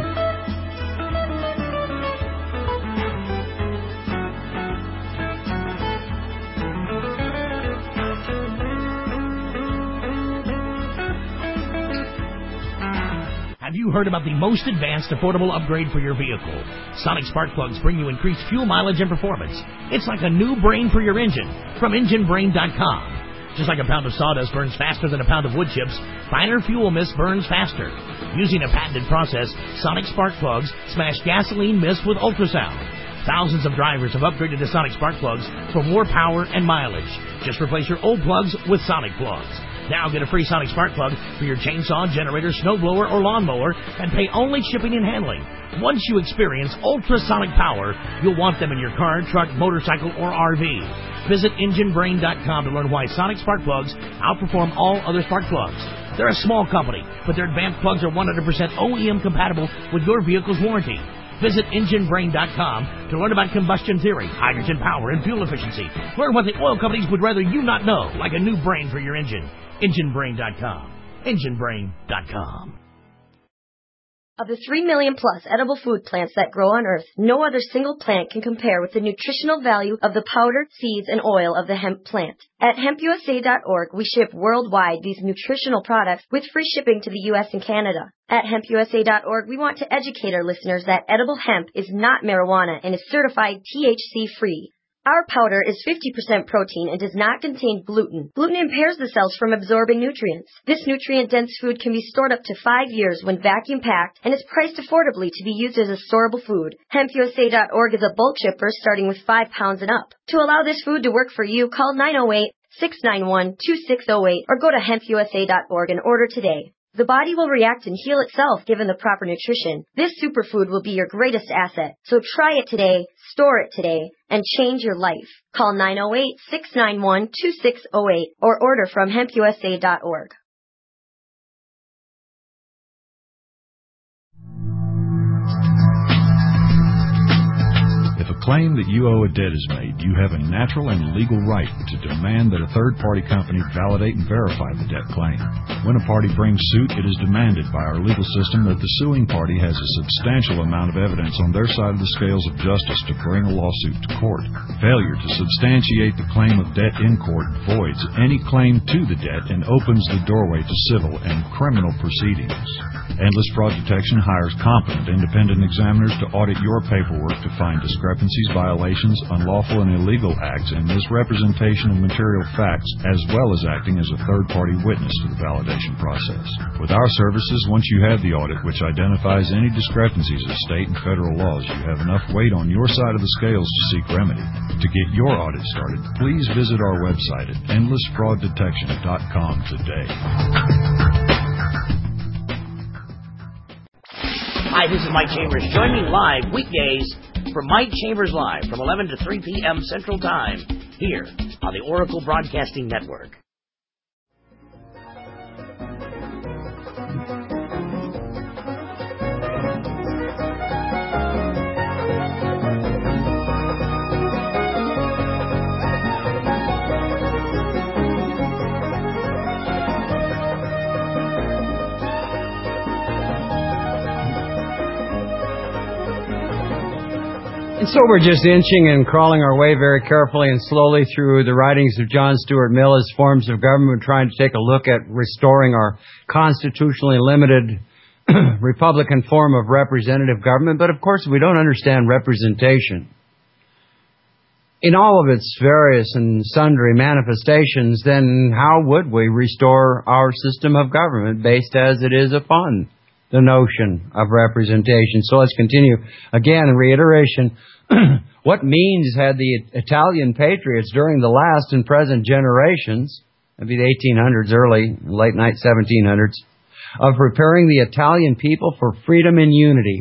Have you heard about the most advanced affordable upgrade for your vehicle? Sonic spark plugs bring you increased fuel mileage and performance. It's like a new brain for your engine from EngineBrain.com. Just like a pound of sawdust burns faster than a pound of wood chips, finer fuel mist burns faster. Using a patented process, Sonic spark plugs smash gasoline mist with ultrasound. Thousands of drivers have upgraded to Sonic spark plugs for more power and mileage. Just replace your old plugs with Sonic plugs. Now get a free Sonic spark plug for your chainsaw, generator, snowblower, or lawnmower and pay only shipping and handling. Once you experience ultrasonic power, you'll want them in your car, truck, motorcycle, or RV. Visit EngineBrain.com to learn why Sonic spark plugs outperform all other spark plugs. They're a small company, but their advanced plugs are 100% OEM compatible with your vehicle's warranty. Visit EngineBrain.com to learn about combustion theory, hydrogen power, and fuel efficiency. Learn what the oil companies would rather you not know, like a new brain for your engine. EngineBrain.com. EngineBrain.com. Of the 3 million plus edible food plants that grow on Earth, no other single plant can compare with the nutritional value of the powder, seeds, and oil of the hemp plant. At hempusa.org, we ship worldwide these nutritional products with free shipping to the U.S. and Canada. At hempusa.org, we want to educate our listeners that edible hemp is not marijuana and is certified THC-free. Our powder is 50% protein and does not contain gluten. Gluten impairs the cells from absorbing nutrients. This nutrient-dense food can be stored up to 5 years when vacuum-packed and is priced affordably to be used as a storable food. HempUSA.org is a bulk shipper starting with 5 pounds and up. To allow this food to work for you, call 908-691-2608 or go to hempusa.org and order today. The body will react and heal itself given the proper nutrition. This superfood will be your greatest asset. So try it today, store it today, and change your life. Call 908-691-2608 or order from hempusa.org. If a claim that you owe a debt is made, you have a natural and legal right to demand that a third-party company validate and verify the debt claim. When a party brings suit, it is demanded by our legal system that the suing party has a substantial amount of evidence on their side of the scales of justice to bring a lawsuit to court. Failure to substantiate the claim of debt in court voids any claim to the debt and opens the doorway to civil and criminal proceedings. Endless Fraud Detection hires competent independent examiners to audit your paperwork to find discrepancies, violations, unlawful and illegal acts, and misrepresentation of material facts, as well as acting as a third-party witness to the validation process. With our services, once you have the audit which identifies any discrepancies of state and federal laws, you have enough weight on your side of the scales to seek remedy. To get your audit started, please visit our website at endlessfrauddetection.com today. Hi, this is Mike Chambers. Join me live weekdays for Mike Chambers Live from 11 to 3 p.m. Central Time here on the Oracle Broadcasting Network. And so we're just inching and crawling our way very carefully and slowly through the writings of John Stuart Mill as forms of government, trying to take a look at restoring our constitutionally limited Republican form of representative government. But of course, we don't understand representation in all of its various and sundry manifestations, then how would we restore our system of government based as it is upon the notion of representation? So let's continue again in reiteration. What means had the Italian patriots during the last and present generations, maybe the 1800s, early, late night 1700s, of preparing the Italian people for freedom in unity,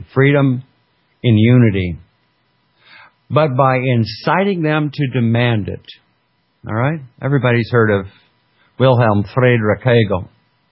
but by inciting them to demand it. All right? Everybody's heard of Wilhelm Friedrich Hegel.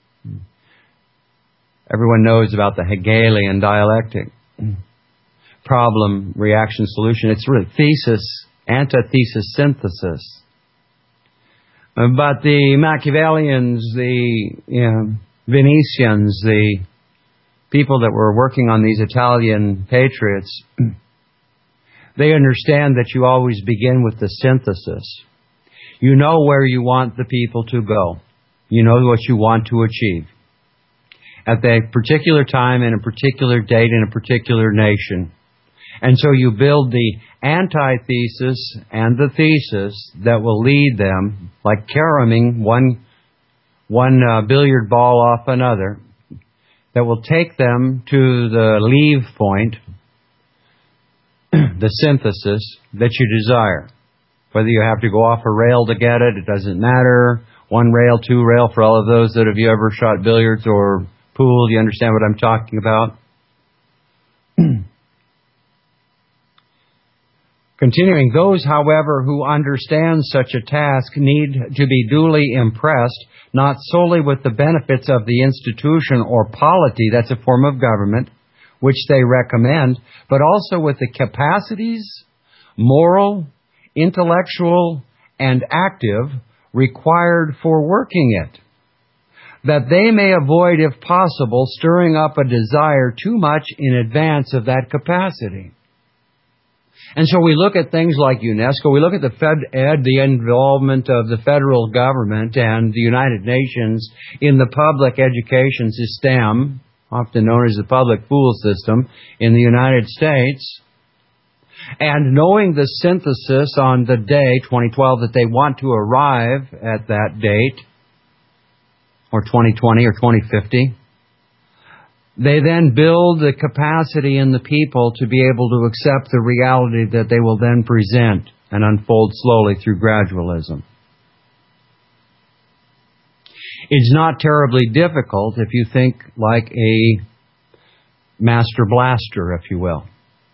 Everyone knows about the Hegelian dialectic. Problem, reaction, solution. It's really thesis, antithesis, synthesis. But the Machiavellians, the Venetians, the people that were working on these Italian patriots, they understand that you always begin with the synthesis. You know where you want the people to go. You know what you want to achieve at that particular time, in a particular date, in a particular nation. And so you build the antithesis and the thesis that will lead them, like caroming one billiard ball off another, that will take them to the leave point, the synthesis that you desire. Whether you have to go off a rail to get it, it doesn't matter. 1 rail, 2 rail, for all of those that have you ever shot billiards or pool, you understand what I'm talking about? Continuing, those, however, who understand such a task need to be duly impressed, not solely with the benefits of the institution or polity, that's a form of government, which they recommend, but also with the capacities, moral, intellectual, and active, required for working it, that they may avoid, if possible, stirring up a desire too much in advance of that capacity. And so we look at things like UNESCO, we look at the FedEd, the involvement of the federal government and the United Nations in the public education system, often known as the public school system in the United States, and knowing the synthesis on the day, 2012, that they want to arrive at that date, or 2020 or 2050, they then build the capacity in the people to be able to accept the reality that they will then present and unfold slowly through gradualism. It's not terribly difficult if you think like a master blaster, if you will.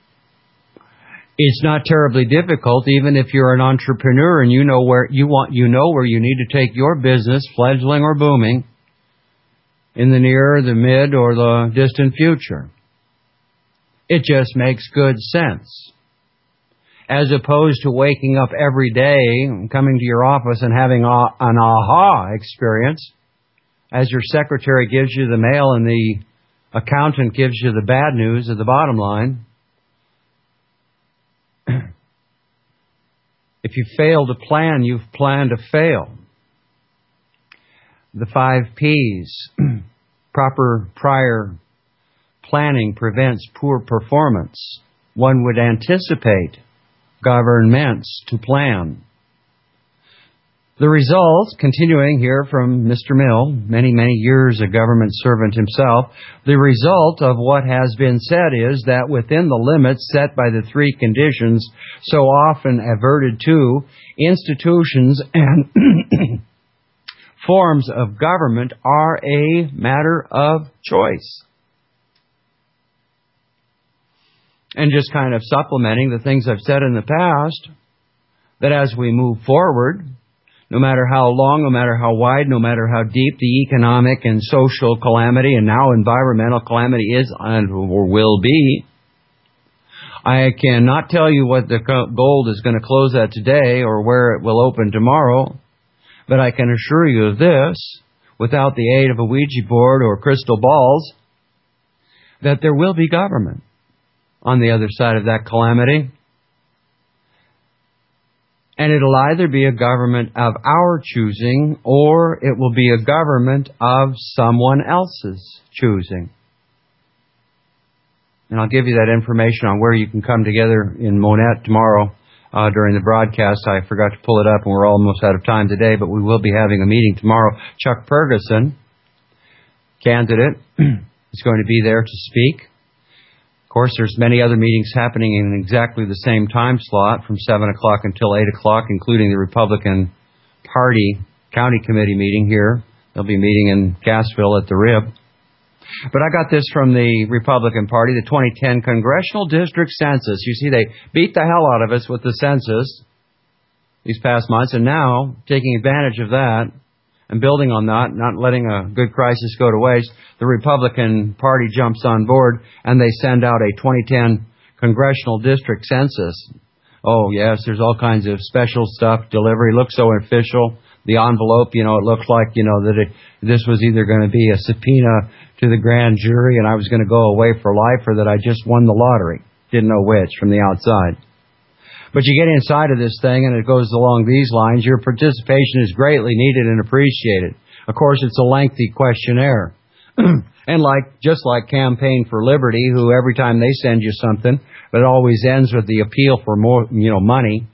It's not terribly difficult even if you're an entrepreneur and you know where you need to take your business, fledgling or booming, in the near, the mid, or the distant future. It just makes good sense. As opposed to waking up every day, coming to your office and having an aha experience, as your secretary gives you the mail and the accountant gives you the bad news of the bottom line. If you fail to plan, you've planned to fail. The 5 P's. Proper prior planning prevents poor performance. One would anticipate governments to plan. The results, continuing here from Mr. Mill, many, many years a government servant himself, the result of what has been said is that within the limits set by the 3 conditions so often adverted to, institutions and forms of government are a matter of choice. And just kind of supplementing the things I've said in the past, that as we move forward, no matter how long, no matter how wide, no matter how deep the economic and social calamity and now environmental calamity is or will be, I cannot tell you what the gold is going to close at today or where it will open tomorrow, but I can assure you of this, without the aid of a Ouija board or crystal balls, that there will be government on the other side of that calamity. And it'll either be a government of our choosing or it will be a government of someone else's choosing. And I'll give you that information on where you can come together in Monette tomorrow during the broadcast. I forgot to pull it up and we're almost out of time today, but we will be having a meeting tomorrow. Chuck Ferguson, candidate, is going to be there to speak. Of course, there's many other meetings happening in exactly the same time slot from 7 o'clock until 8 o'clock, including the Republican Party County Committee meeting here. They'll be meeting in Gassville at the Rib. But I got this from the Republican Party, the 2010 Congressional District Census. You see, they beat the hell out of us with the census these past months, and now, taking advantage of that and building on that, not letting a good crisis go to waste, the Republican Party jumps on board and they send out a 2010 Congressional District Census. Oh, yes, there's all kinds of special stuff. Delivery looks so official. The envelope, it looks like, that this was either going to be a subpoena to the grand jury and I was going to go away for life, or that I just won the lottery. Didn't know which from the outside. But you get inside of this thing and it goes along these lines. Your participation is greatly needed and appreciated. Of course, it's a lengthy questionnaire. And just like Campaign for Liberty, who every time they send you something, but it always ends with the appeal for more, money.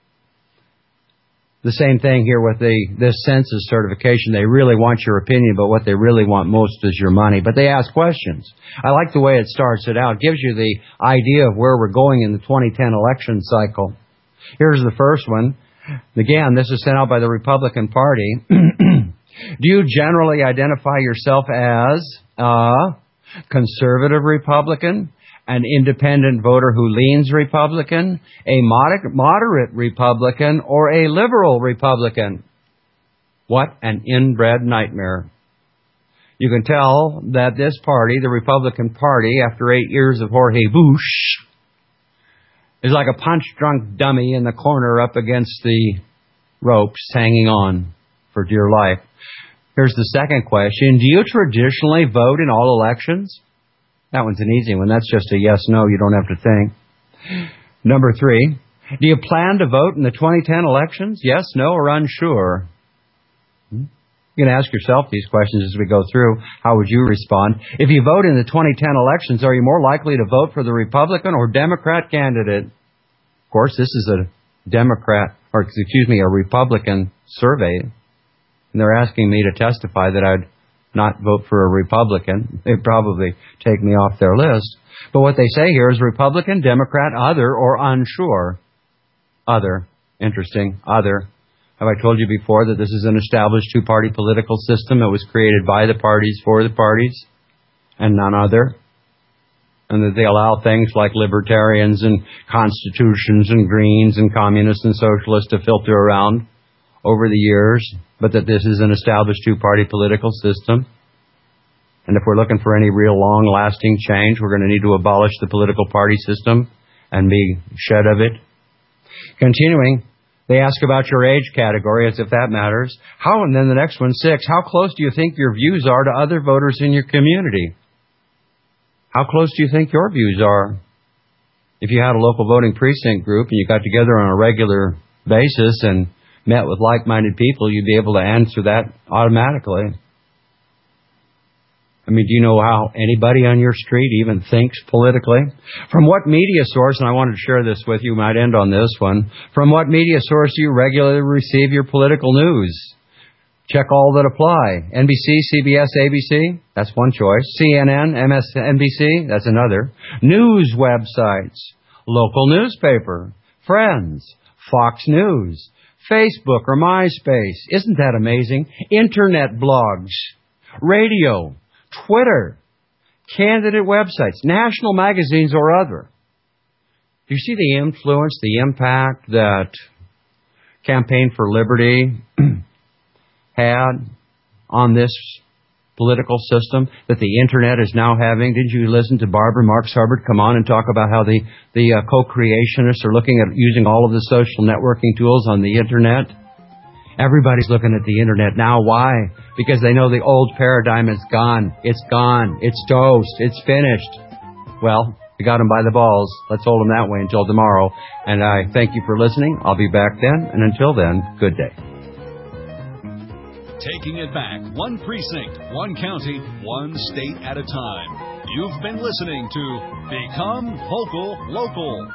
The same thing here with this census certification. They really want your opinion, but what they really want most is your money. But they ask questions. I like the way it starts it out. It gives you the idea of where we're going in the 2010 election cycle. Here's the first one. Again, this is sent out by the Republican Party. Do you generally identify yourself as a conservative Republican, an independent voter who leans Republican, a moderate Republican, or a liberal Republican? What an inbred nightmare. You can tell that this party, the Republican Party, after 8 years of Jorge Bush, is like a punch-drunk dummy in the corner up against the ropes, hanging on for dear life. Here's the second question. Do you traditionally vote in all elections? That one's an easy one. That's just a yes-no. You don't have to think. Number 3, do you plan to vote in the 2010 elections? Yes, no, or unsure? You can ask yourself these questions as we go through. How would you respond? If you vote in the 2010 elections, are you more likely to vote for the Republican or Democrat candidate? Of course, this is a Republican survey. And they're asking me to testify that I'd not vote for a Republican. They'd probably take me off their list. But what they say here is Republican, Democrat, other, or unsure. Other. Interesting. Other. Have I told you before that this is an established two-party political system that was created by the parties for the parties and none other? And that they allow things like libertarians and constitutions and greens and communists and socialists to filter around over the years, but that this is an established two-party political system. And if we're looking for any real long-lasting change, we're going to need to abolish the political party system and be shed of it. Continuing, they ask about your age category, as if that matters. And then the next one, 6, how close do you think your views are to other voters in your community? How close do you think your views are? If you had a local voting precinct group and you got together on a regular basis and met with like-minded people, you'd be able to answer that automatically. I mean, do you know how anybody on your street even thinks politically? From what media source, and I wanted to share this with you, might end on this one, from what media source do you regularly receive your political news? Check all that apply. NBC, CBS, ABC, that's one choice. CNN, MSNBC, that's another. News websites, local newspaper, Friends, Fox News, Facebook or MySpace. Isn't that amazing? Internet blogs, radio, Twitter, candidate websites, national magazines or other. Do you see the influence, the impact that Campaign for Liberty had on this political system that the Internet is now having? Did you listen to Barbara Marx Hubbard come on and talk about how the co-creationists are looking at using all of the social networking tools on the Internet? Everybody's looking at the Internet now. Why? Because they know the old paradigm is gone. It's gone. It's toast. It's finished. Well, we got them by the balls. Let's hold them that way until tomorrow. And I thank you for listening. I'll be back then. And until then, good day. Taking it back, one precinct, one county, one state at a time. You've been listening to Become Vocal Local.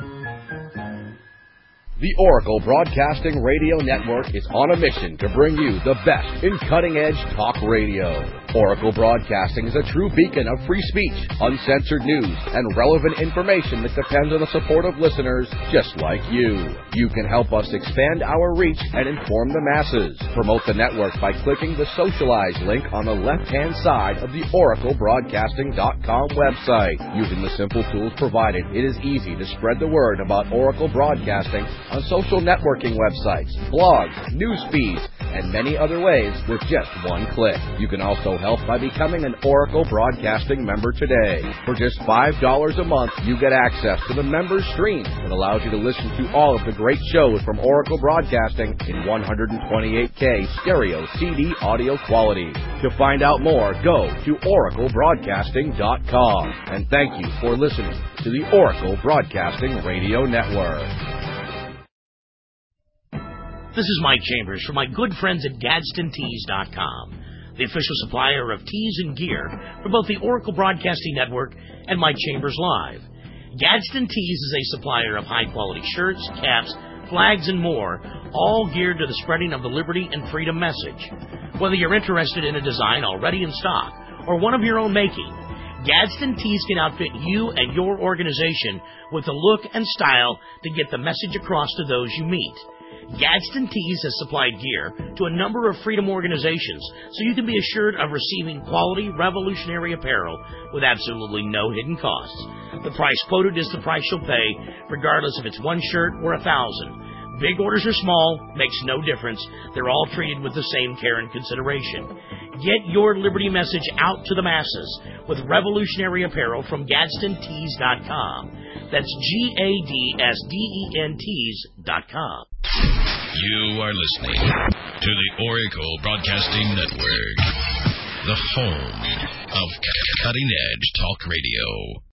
The Oracle Broadcasting Radio Network is on a mission to bring you the best in cutting-edge talk radio. Oracle Broadcasting is a true beacon of free speech, uncensored news, and relevant information that depends on the support of listeners just like you. You can help us expand our reach and inform the masses. Promote the network by clicking the Socialize link on the left-hand side of the OracleBroadcasting.com website. Using the simple tools provided, it is easy to spread the word about Oracle Broadcasting on social networking websites, blogs, news feeds, and many other ways with just one click. You can also help by becoming an Oracle Broadcasting member today. For just $5 a month, you get access to the members stream that allows you to listen to all of the great shows from Oracle Broadcasting in 128K stereo CD audio quality. To find out more, go to oraclebroadcasting.com. And thank you for listening to the Oracle Broadcasting Radio Network. This is Mike Chambers from my good friends at GadsdenTees.com, the official supplier of tees and gear for both the Oracle Broadcasting Network and Mike Chambers Live. Gadsden Tees is a supplier of high-quality shirts, caps, flags, and more, all geared to the spreading of the liberty and freedom message. Whether you're interested in a design already in stock or one of your own making, Gadsden Tees can outfit you and your organization with the look and style to get the message across to those you meet. Gadsden Tees has supplied gear to a number of freedom organizations, so you can be assured of receiving quality, revolutionary apparel with absolutely no hidden costs. The price quoted is the price you'll pay, regardless if it's one shirt or 1,000. Big orders or small, makes no difference. They're all treated with the same care and consideration. Get your Liberty message out to the masses with revolutionary apparel from GadsdenTees.com. That's GADSDENTees.com. You are listening to the Oracle Broadcasting Network, the home of cutting-edge talk radio.